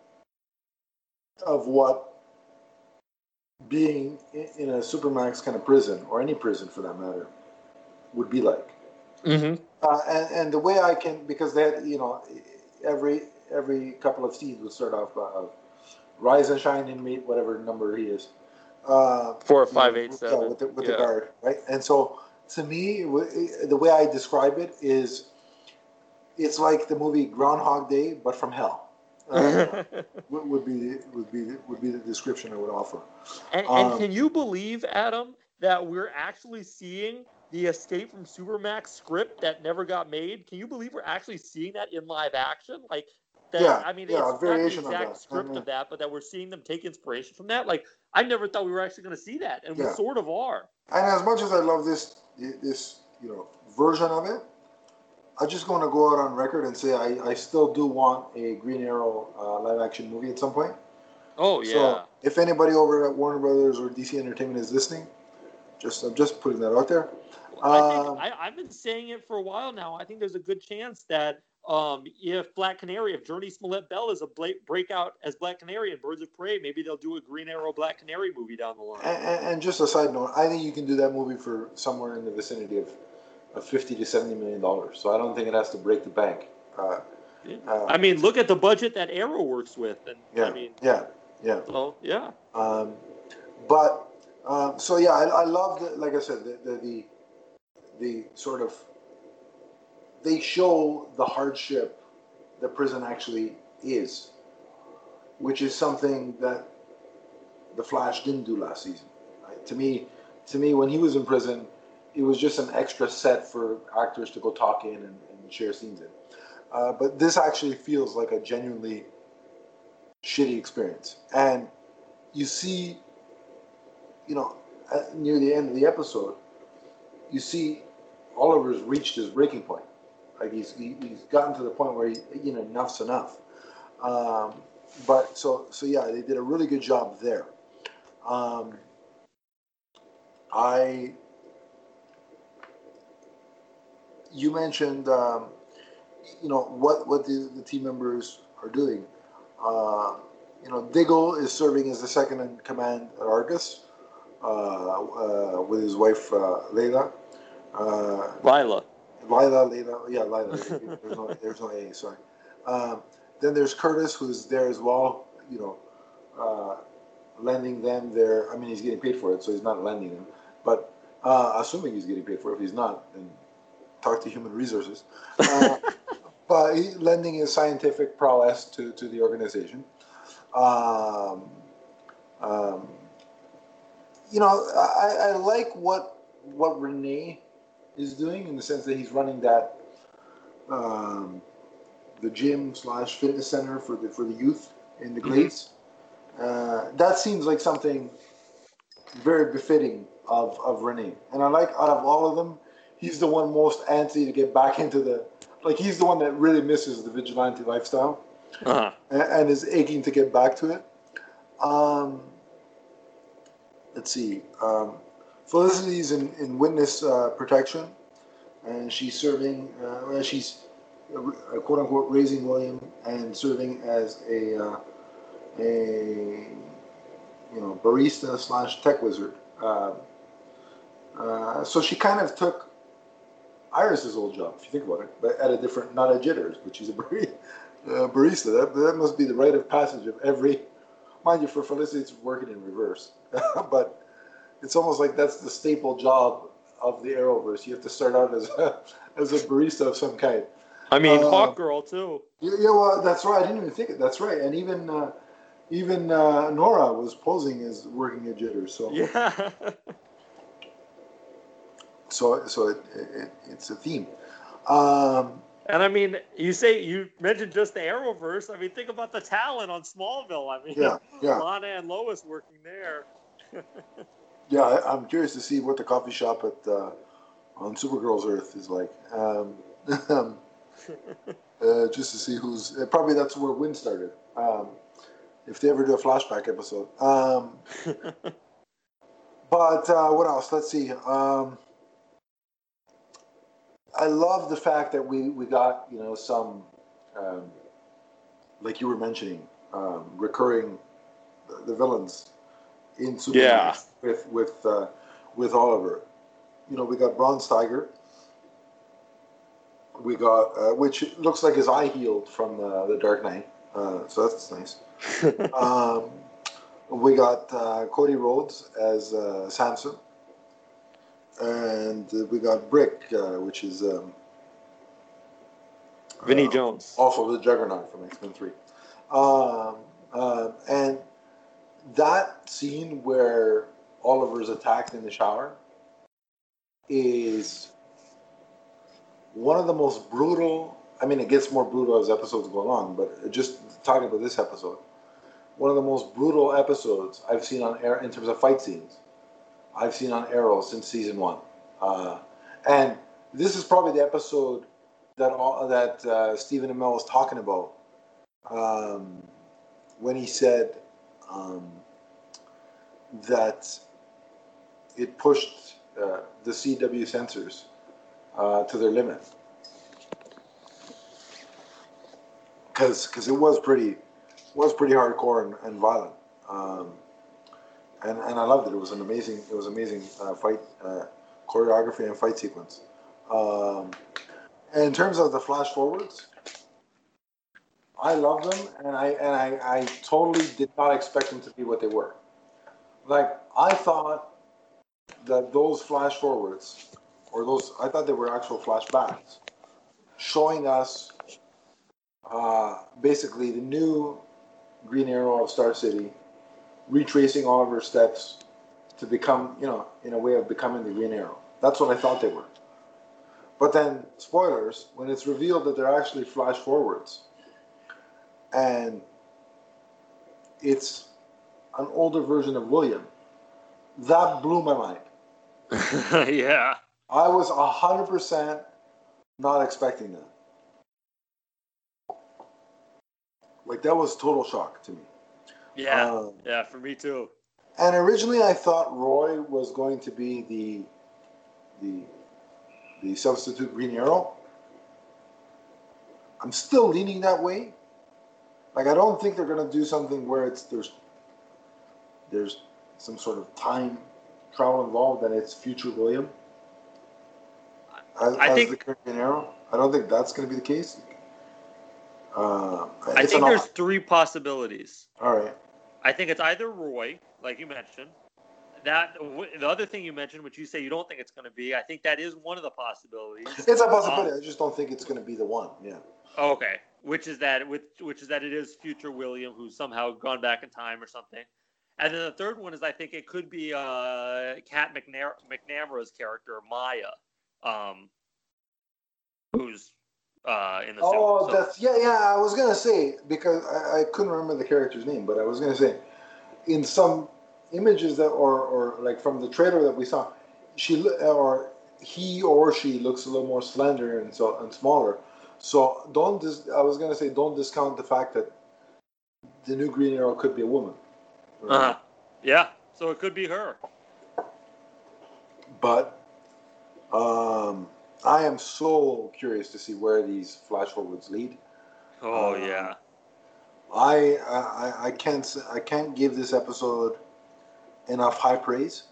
of what being in a supermax kind of prison, or any prison for that matter, would be like. Mm-hmm. And the way I can, because they had, every couple of scenes would start off rise and shine and meet whatever number he is. 4587. With the guard, right? And so to me, the way I describe it is, it's like the movie Groundhog Day, but from hell. Would be the description I would offer. And can you believe, Adam, that we're actually seeing the Escape from Supermax script that never got made? Can you believe we're actually seeing that in live action? Like that, yeah, I mean, yeah, it's not the exact script of that, but that we're seeing them take inspiration from that. Like I never thought we were actually going to see that, and we sort of are. And as much as I love this version of it, I just want to go out on record and say I still do want a Green Arrow live action movie at some point. Oh yeah. So if anybody over at Warner Brothers or DC Entertainment is listening, I'm just putting that out there. I've been saying it for a while now. I think there's a good chance that if Journey Smollett-Bell is a breakout as Black Canary in Birds of Prey, maybe they'll do a Green Arrow Black Canary movie down the line. And just a side note, I think you can do that movie for somewhere in the vicinity of $50 to $70 million. So I don't think it has to break the bank. I mean, look at the budget that Arrow works with, and yeah. So yeah. I love like I said, the sort of, they show the hardship that prison actually is, which is something that the Flash didn't do last season. Right? To me, when he was in prison, it was just an extra set for actors to go talk in and share scenes in. But this actually feels like a genuinely shitty experience. And you see, near the end of the episode, you see Oliver's reached his breaking point. Like he's gotten to the point where enough's enough. But they did a really good job there. You mentioned, what the team members are doing. Diggle is serving as the second in command at Argus, with his wife Layla. Lila. There's no A. Sorry. Then there's Curtis, who's there as well. Lending them their. I mean, he's getting paid for it, so he's not lending them. But assuming he's getting paid for it, if he's not, then talk to human resources. But he's lending his scientific prowess to the organization. I like what Renee is doing, in the sense that he's running that the gym / fitness center for the youth in the Glades. That seems like something very befitting of Renee. And I like, out of all of them, he's the one most antsy to get back into he's the one that really misses the vigilante lifestyle. And is aching to get back to it. Let's see. Felicity's in witness protection, and she's serving. She's quote unquote raising William and serving as a barista / tech wizard. So she kind of took Iris's old job, if you think about it, but at a different, not at Jitters, but she's a Barista. That must be the rite of passage of every. Mind you, for Felicity, it's working in reverse, but it's almost like that's the staple job of the Arrowverse. You have to start out as a barista of some kind. I mean, Hawk Girl too. Yeah, well, that's right. I didn't even think it. That's right. And even Nora was posing as working at Jitters. So yeah. so it's a theme. And I mean, you mentioned just the Arrowverse. I mean, think about the talent on Smallville. I mean, yeah. Lana and Lois working there. Yeah, I'm curious to see what the coffee shop on Supergirl's Earth is like. Just to see who's probably that's where Win started. If they ever do a flashback episode. But what else? Let's see. I love the fact that we got some like you were mentioning recurring the villains in Superman with Oliver. We got Bronze Tiger. We got which looks like his eye healed from the Dark Knight, so that's nice. We got Cody Rhodes as Samson. And we got Brick, which is Vinnie Jones, also the Juggernaut from X-Men 3. And that scene where Oliver's attacked in the shower is one of the most brutal. I mean, it gets more brutal as episodes go along, but just talking about this episode, one of the most brutal episodes I've seen on air in terms of fight scenes. I've seen on Arrow since season 1, and this is probably the episode that Stephen Amell was talking about when he said that it pushed the CW censors to their limit, because it was pretty hardcore and violent. And I loved it. It was amazing fight choreography and fight sequence. And in terms of the flash forwards, I love them, and I totally did not expect them to be what they were. Like I thought that those flash forwards, I thought they were actual flashbacks, showing us basically the new Green Arrow of Star City, retracing Oliver's steps to become, in a way of becoming the Green Arrow. That's what I thought they were. But then, spoilers, when it's revealed that they're actually flash forwards, and it's an older version of William, that blew my mind. Yeah. I was 100% not expecting that. Like, that was total shock to me. Yeah, yeah, for me too. And originally, I thought Roy was going to be the substitute Green Arrow. I'm still leaning that way. Like, I don't think they're going to do something where there's some sort of time travel involved and it's future William as the current Green Arrow. I don't think that's going to be the case. I think there's 3 possibilities. All right. I think it's either Roy, like you mentioned. The other thing you mentioned, which you say you don't think it's going to be, I think that is one of the possibilities. It's a possibility. I just don't think it's going to be the one. Yeah. Okay. Which is that it is future William who's somehow gone back in time or something. And then the third one is I think it could be Kat McNamara's character Maya, who's in the suit. That's I was gonna say, because I couldn't remember the character's name, but I was gonna say in some images that or like from the trailer that we saw, he or she looks a little more slender and smaller. So don't discount the fact that the new Green Arrow could be a woman. Right? Yeah, so it could be her. But I am so curious to see where these flash forwards lead. Oh yeah. I can't give this episode enough high praise.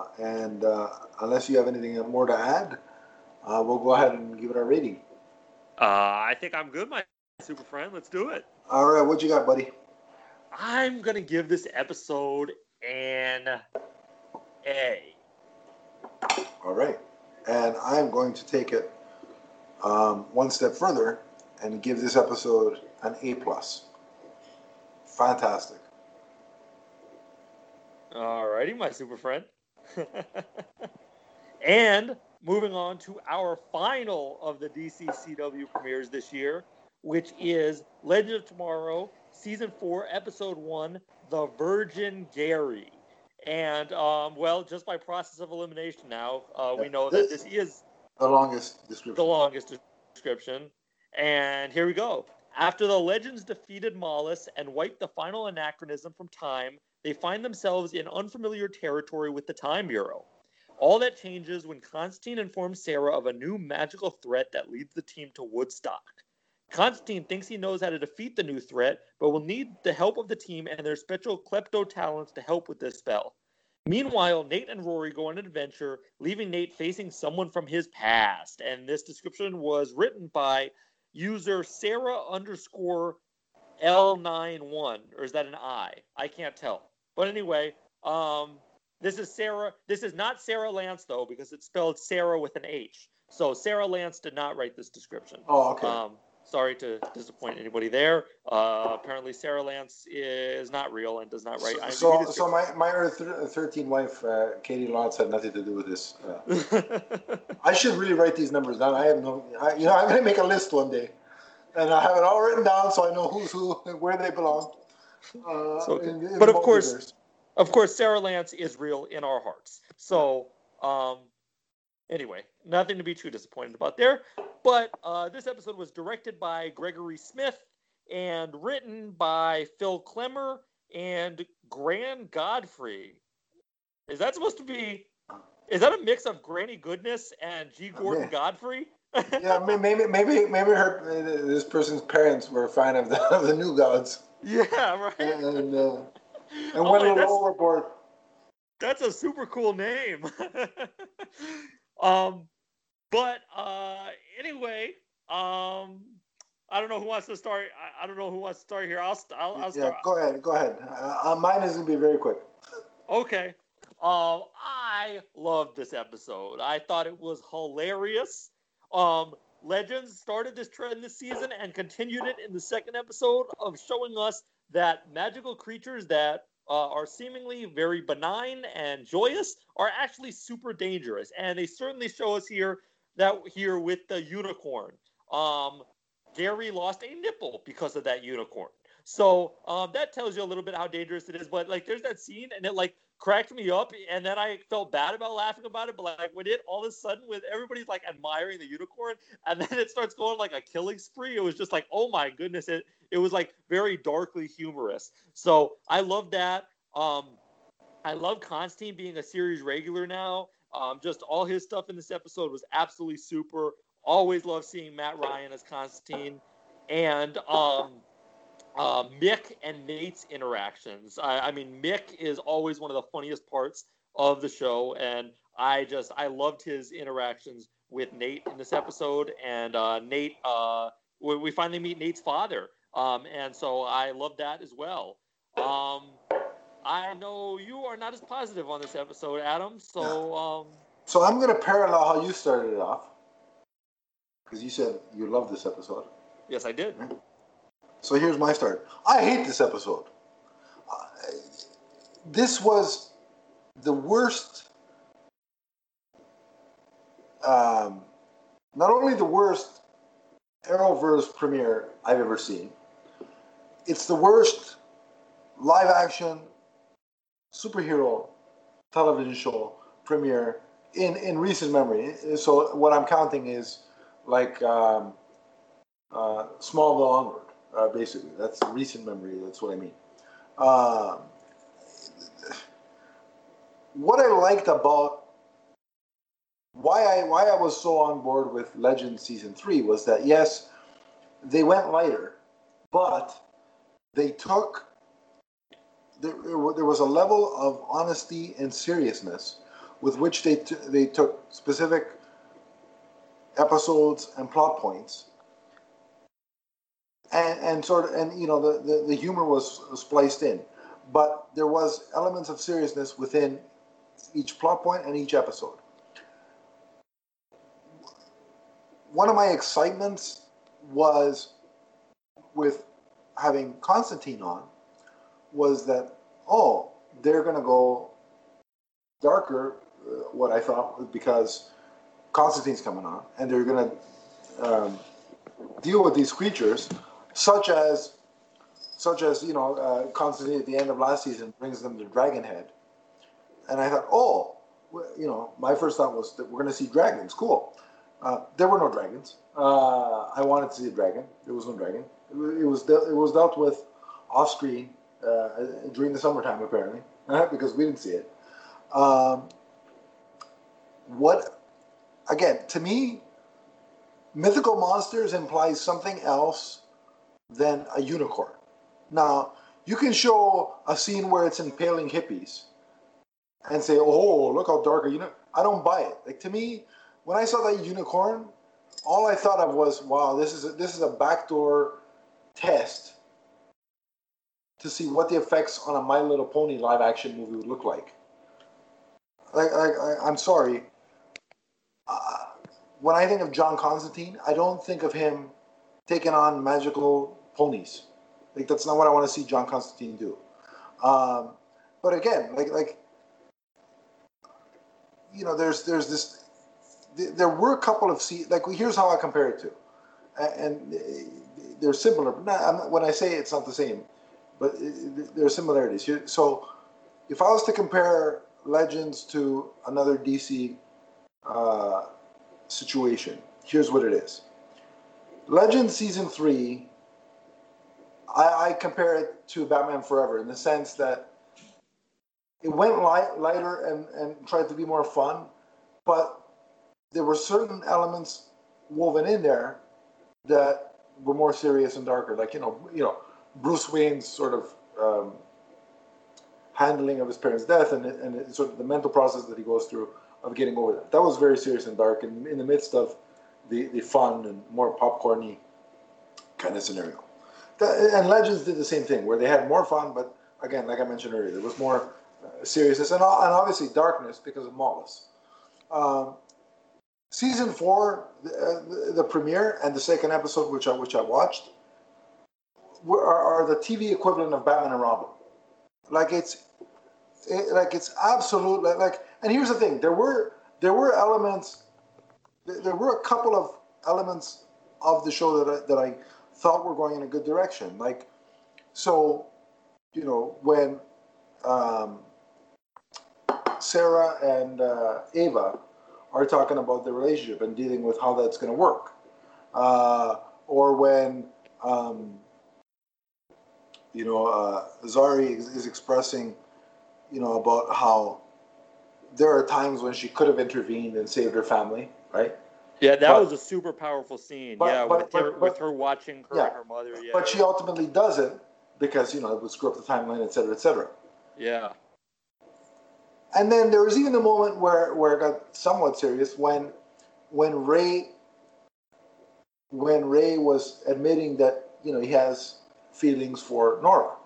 And unless you have anything more to add, we'll go ahead and give it our rating. I think I'm good, my super friend. Let's do it. All right, what you got, buddy? I'm going to give this episode an A. All right. And I'm going to take it one step further and give this episode an A+. Fantastic. Alrighty, my super friend. And moving on to our final of the DCCW premieres this year, which is Legend of Tomorrow, Season 4, Episode 1, The Virgin Gary. And, well, just by process of elimination now, we know that this is the longest description. The longest description. And here we go. After the Legends defeated Malice and wiped the final anachronism from time, they find themselves in unfamiliar territory with the Time Bureau. All that changes when Constantine informs Sarah of a new magical threat that leads the team to Woodstock. Constantine thinks he knows how to defeat the new threat, but will need the help of the team and their special klepto talents to help with this spell. Meanwhile, Nate and Rory go on an adventure, leaving Nate facing someone from his past. And this description was written by user Sarah_L91. Or is that an I? I can't tell. But anyway, this is Sarah. This is not Sarah Lance, though, because it's spelled Sarah with an H. So Sarah Lance did not write this description. Oh, okay. Sorry to disappoint anybody there. Apparently, Sarah Lance is not real and does not write. So my Earth 13 wife, Katie Lotz, had nothing to do with this. I should really write these numbers down. I'm going to make a list one day, and I have it all written down so I know who's who and where they belong. But of course, Sarah Lance is real in our hearts. So, anyway, nothing to be too disappointed about there. But this episode was directed by Gregory Smith and written by Phil Klemmer and Gran Godfrey. Is that supposed to be? Is that a mix of Granny Goodness and G. Gordon Godfrey? Yeah, maybe this person's parents were a fan of the New Gods. Yeah, right. And went a little overboard. That's a super cool name. But anyway, I don't know who wants to start. I don't know who wants to start here. I'll start. Yeah, go ahead. Mine is gonna be very quick. Okay. I loved this episode. I thought it was hilarious. Legends started this trend this season and continued it in the second episode of showing us that magical creatures that are seemingly very benign and joyous are actually super dangerous. And they certainly show us here with the unicorn. Gary lost a nipple because of that unicorn. So that tells you a little bit how dangerous it is. But like, there's that scene, and it like cracked me up, and then I felt bad about laughing about it. But like, when it all of a sudden, with everybody's like admiring the unicorn, and then it starts going like a killing spree, it was just like, oh my goodness, it was like very darkly humorous. So I love that. I love Constantine being a series regular now. Just all his stuff in this episode was absolutely super. Always love seeing Matt Ryan as Constantine. And Mick and Nate's interactions. I mean, Mick is always one of the funniest parts of the show. And I loved his interactions with Nate in this episode. And Nate, we finally meet Nate's father. And so I love that as well. I know you are not as positive on this episode, Adam. So, so I'm going to parallel how you started it off, because you said you loved this episode. Yes, I did. So here's my start. I hate this episode. This was the worst. Not only the worst Arrowverse premiere I've ever seen. It's the worst live-action superhero television show premiere in recent memory. So what I'm counting is like Smallville onward, basically. That's recent memory. That's what I mean. What I liked about why I was so on board with Legends Season 3 was that, yes, they went lighter, but they took... There was a level of honesty and seriousness with which they took specific episodes and plot points and sort of, and the humor was spliced in, but there was elements of seriousness within each plot point and each episode. One of my excitements was with having Constantine on was that, they're going to go darker, what I thought, because Constantine's coming on, and they're going to deal with these creatures, such as Constantine at the end of last season brings them the dragon head, and I thought, my first thought was that we're going to see dragons. Cool. There were no dragons. I wanted to see a dragon. There was no dragon. It was dealt with off screen during the summertime, apparently, because we didn't see it. To me, mythical monsters implies something else than a unicorn. Now, you can show a scene where it's impaling hippies and say, "Oh, look how dark a unicorn." I don't buy it. Like, to me, when I saw that unicorn, all I thought of was, "Wow, this is a backdoor test to see what the effects on a My Little Pony live action movie would look like." I'm sorry. When I think of John Constantine, I don't think of him taking on magical ponies. Like, that's not what I want to see John Constantine do. But again, there's this. There were a couple of scenes. Here's how I compare it to, and they're similar. But when I say it's not the same, but there are similarities here. So, if I was to compare Legends to another DC situation, here's what it is. Legends season 3, I compare it to Batman Forever in the sense that it went lighter and tried to be more fun, but there were certain elements woven in there that were more serious and darker. Bruce Wayne's sort of handling of his parents' death and sort of the mental process that he goes through of getting over that. That was very serious and dark, and in the midst of the fun and more popcorny kind of scenario. And Legends did the same thing, where they had more fun, but again, like I mentioned earlier, there was more seriousness and obviously darkness because of Mollis. Season 4, the premiere and the second episode, which I watched, are the TV equivalent of Batman and Robin. It's absolute. And here's the thing: there were elements. There were a couple of elements of the show that I thought were going in a good direction. When Sarah and Ava are talking about the relationship and dealing with how that's going to work, or when Zari is expressing, about how there are times when she could have intervened and saved her family, right? Yeah, that was a super powerful scene. With her watching her and her mother. Yeah, but she ultimately doesn't because it would screw up the timeline, et cetera, et cetera. Yeah. And then there was even a moment where it got somewhat serious when Ray was admitting that he has feelings for Nora.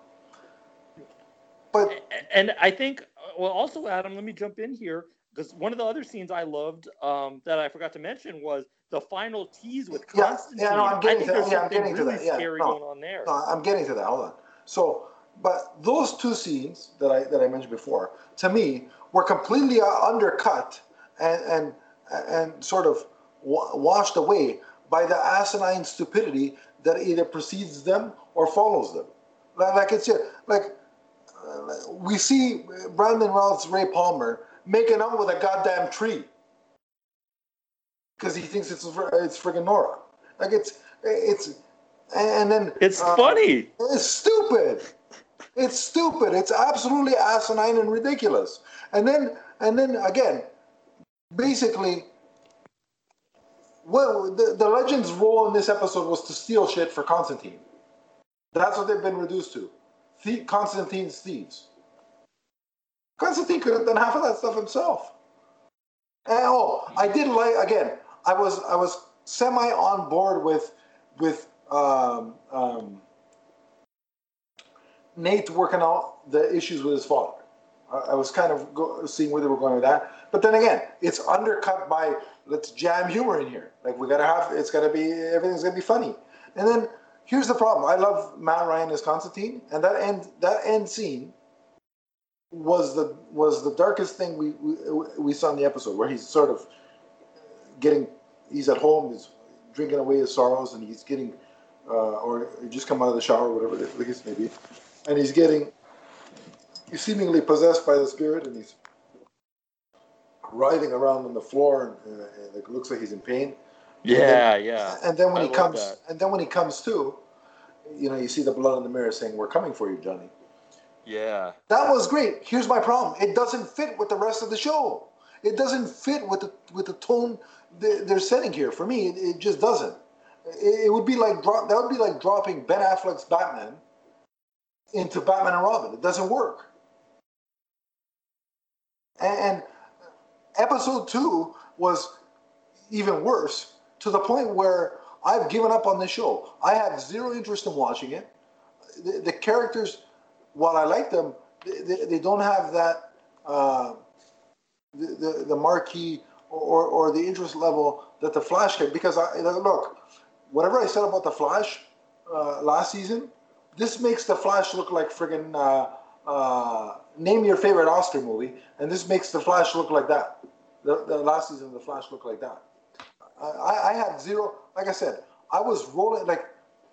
And I think, also, Adam, let me jump in here, because one of the other scenes I loved that I forgot to mention was the final tease with Constantine. I'm getting to that. Scary going on there. No, I'm getting to that. Hold on. So, but those two scenes that I mentioned before, to me, were completely undercut and sort of washed away by the asinine stupidity that either precedes them or follows them. We see Brandon Routh's Ray Palmer making out with a goddamn tree because he thinks it's friggin' Nora. And then it's funny. It's stupid. It's stupid. It's absolutely asinine and ridiculous. And then again, basically, the Legends' role in this episode was to steal shit for Constantine. That's what they've been reduced to. Constantine's thieves. Constantine could have done half of that stuff himself. And I did like, again, I was semi on board with Nate working out the issues with his father. I was kind of seeing where they were going with that. But then again, it's undercut by let's jam humor in here. Like we gotta have, it's gotta be, everything's gonna be funny. And then here's the problem. I love Matt Ryan as Constantine, and that end scene was the darkest thing we saw in the episode, where he's sort of he's at home, he's drinking away his sorrows, and he's getting, or he just come out of the shower, whatever the case may be, and he's seemingly possessed by the spirit, and he's writhing around on the floor, and it looks like he's in pain. Yeah. And then when he comes to, you see the blood in the mirror saying, "We're coming for you, Johnny." Yeah. That was great. Here's my problem. It doesn't fit with the rest of the show. It doesn't fit with the tone they're setting here. For me, it just doesn't. It would be like dropping Ben Affleck's Batman into Batman and Robin. It doesn't work. And episode 2 was even worse, to the point where I've given up on this show. I have zero interest in watching it. The characters, while I like them, they don't have that the marquee or the interest level that the Flash had. Because look, whatever I said about the Flash last season, this makes the Flash look like friggin' name your favorite Oscar movie, and this makes the Flash look like that. The last season, the Flash looked like that. I had zero. Like I said, I was rolling. Like,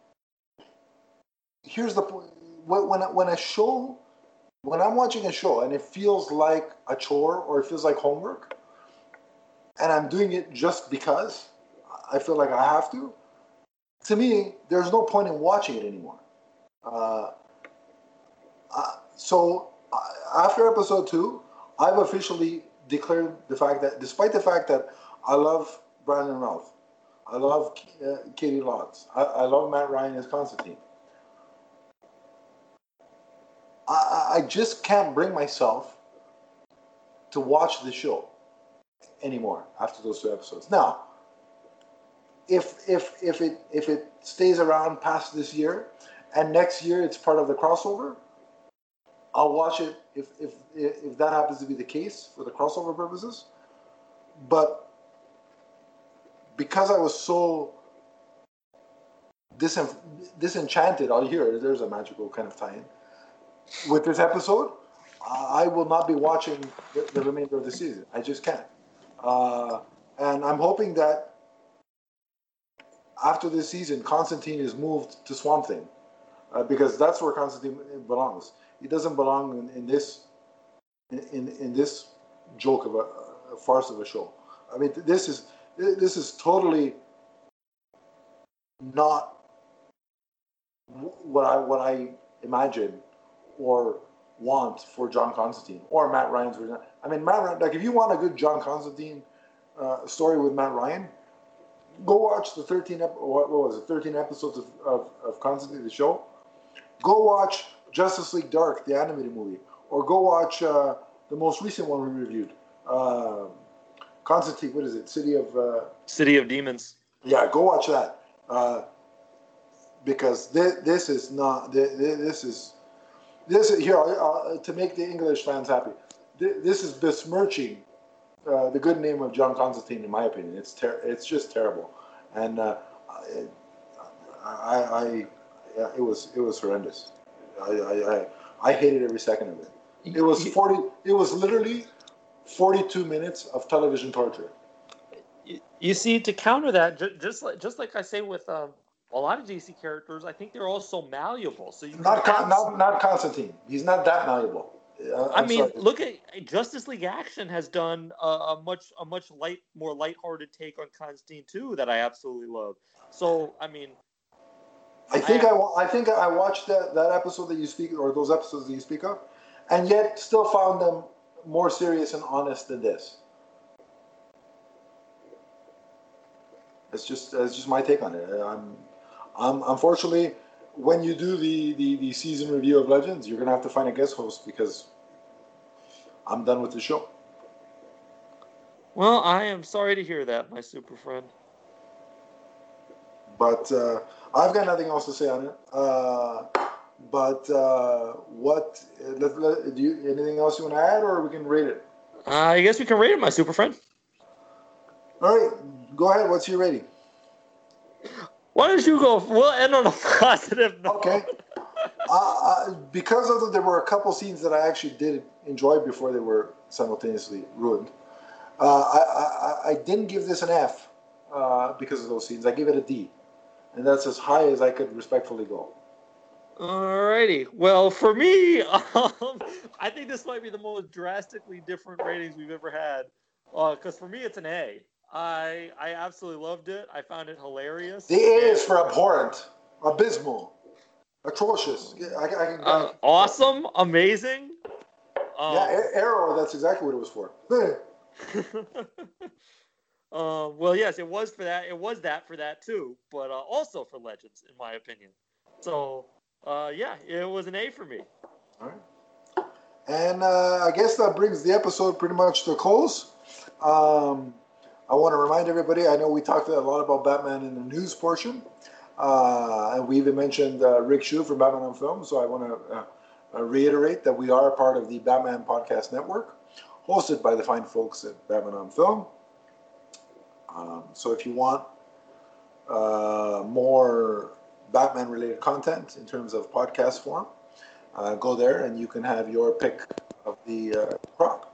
here's the point: when I'm watching a show and it feels like a chore or it feels like homework, and I'm doing it just because I feel like I have to. To me, there's no point in watching it anymore. So after episode 2, I've officially declared the fact that, despite the fact that I love Brandon Routh, I love Katie Lotz, I love Matt Ryan as Constantine, I just can't bring myself to watch the show anymore after those 2 episodes. Now, if it stays around past this year, and next year it's part of the crossover, I'll watch it if that happens to be the case for the crossover purposes. But because I was so disenchanted, there's a magical kind of tie-in with this episode, I will not be watching the remainder of the season. I just can't. And I'm hoping that after this season, Constantine is moved to Swamp Thing, because that's where Constantine belongs. He doesn't belong in this joke of a farce of a show. I mean, this is totally not what I imagine or want for John Constantine or Matt Ryan's version. I mean, Matt Ryan, like, if you want a good John Constantine story with Matt Ryan, go watch the 13 episodes of Constantine, the show. Go watch Justice League Dark, the animated movie, or go watch the most recent one we reviewed, Constantine. What is it? City of Demons. Yeah, go watch that, because this is here to make the English fans happy. This is besmirching the good name of John Constantine, in my opinion. It's just terrible, and it was horrendous. I hated every second of it. It was literally 42 minutes of television torture. You see, to counter that, just like I say with a lot of DC characters, I think they're all so malleable. So not Constantine. He's not that malleable. Look at Justice League Action has done a much more lighthearted take on Constantine too, that I absolutely love. So I mean, I think I watched that episode that you speak, or those episodes that you speak of, and yet still found them more serious and honest than this. It's just my take on it. I'm unfortunately, when you do the season review of Legends, you're gonna have to find a guest host, because I'm done with the show. Well, I am sorry to hear that, my super friend. But I've got nothing else to say on it. Do you anything else you want to add, or we can rate it? I guess we can rate it, my super friend. All right, go ahead. What's your rating? Why don't you go? We'll end on a positive note. Okay. Because there were a couple scenes that I actually did enjoy before they were simultaneously ruined. I didn't give this an F because of those scenes. I gave it a D, and that's as high as I could respectfully go. Alrighty. Well, for me, I think this might be the most drastically different ratings we've ever had. Because for me, it's an A. I absolutely loved it. I found it hilarious. The A is for abhorrent, abysmal, atrocious. Awesome, amazing. Arrow. That's exactly what it was for. Well, yes, it was for that. It was that for that too, but also for Legends, in my opinion. So, yeah, it was an A for me. All right. And I guess that brings the episode pretty much to a close. I want to remind everybody, I know we talked a lot about Batman in the news portion, and we even mentioned Rick Shu from Batman on Film, so I want to reiterate that we are a part of the Batman Podcast Network, hosted by the fine folks at Batman on Film. So if you want more Batman-related content in terms of podcast form, go there and you can have your pick of the crop.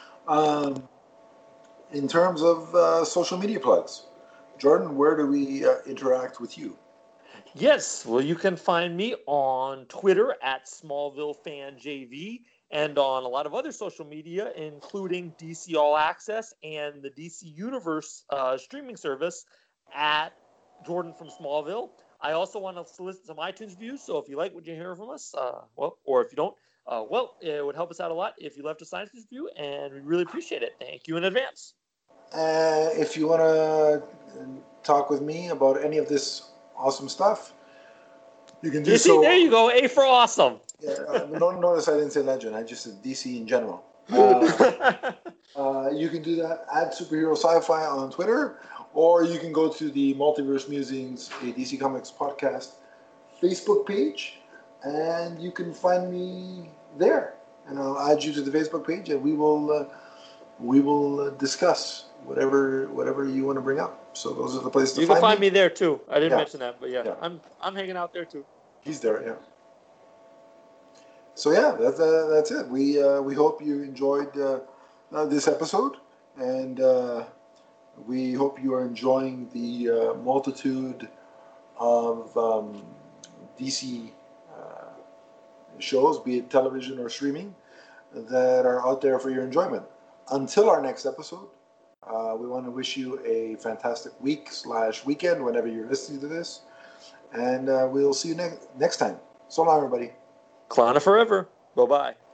In terms of social media plugs, Jordan, where do we interact with you? Yes, well, you can find me on Twitter at SmallvilleFanJV and on a lot of other social media, including DC All Access and the DC Universe streaming service at Jordan from Smallville. I also want to solicit some iTunes reviews, so if you like what you hear from us, or if you don't, it would help us out a lot if you left a science review, and we really appreciate it. Thank you in advance. If you want to talk with me about any of this awesome stuff, you can do so. There you go, A for awesome. Yeah, notice I didn't say Legend. I just said DC in general. You can do that at Superhero Sci-Fi on Twitter, or you can go to the Multiverse Musings, a DC Comics podcast Facebook page, and you can find me there. And I'll add you to the Facebook page, and we will discuss whatever you want to bring up. So those are the places to find me. You can find me there too. I didn't mention that, but yeah, I'm hanging out there too. He's there, yeah. So yeah, that's it. We hope you enjoyed this episode, and we hope you are enjoying the multitude of DC shows, be it television or streaming, that are out there for your enjoyment. Until our next episode, we want to wish you a fantastic week/weekend whenever you're listening to this, and we'll see you next time. So long, everybody. Clowna forever. Bye-bye.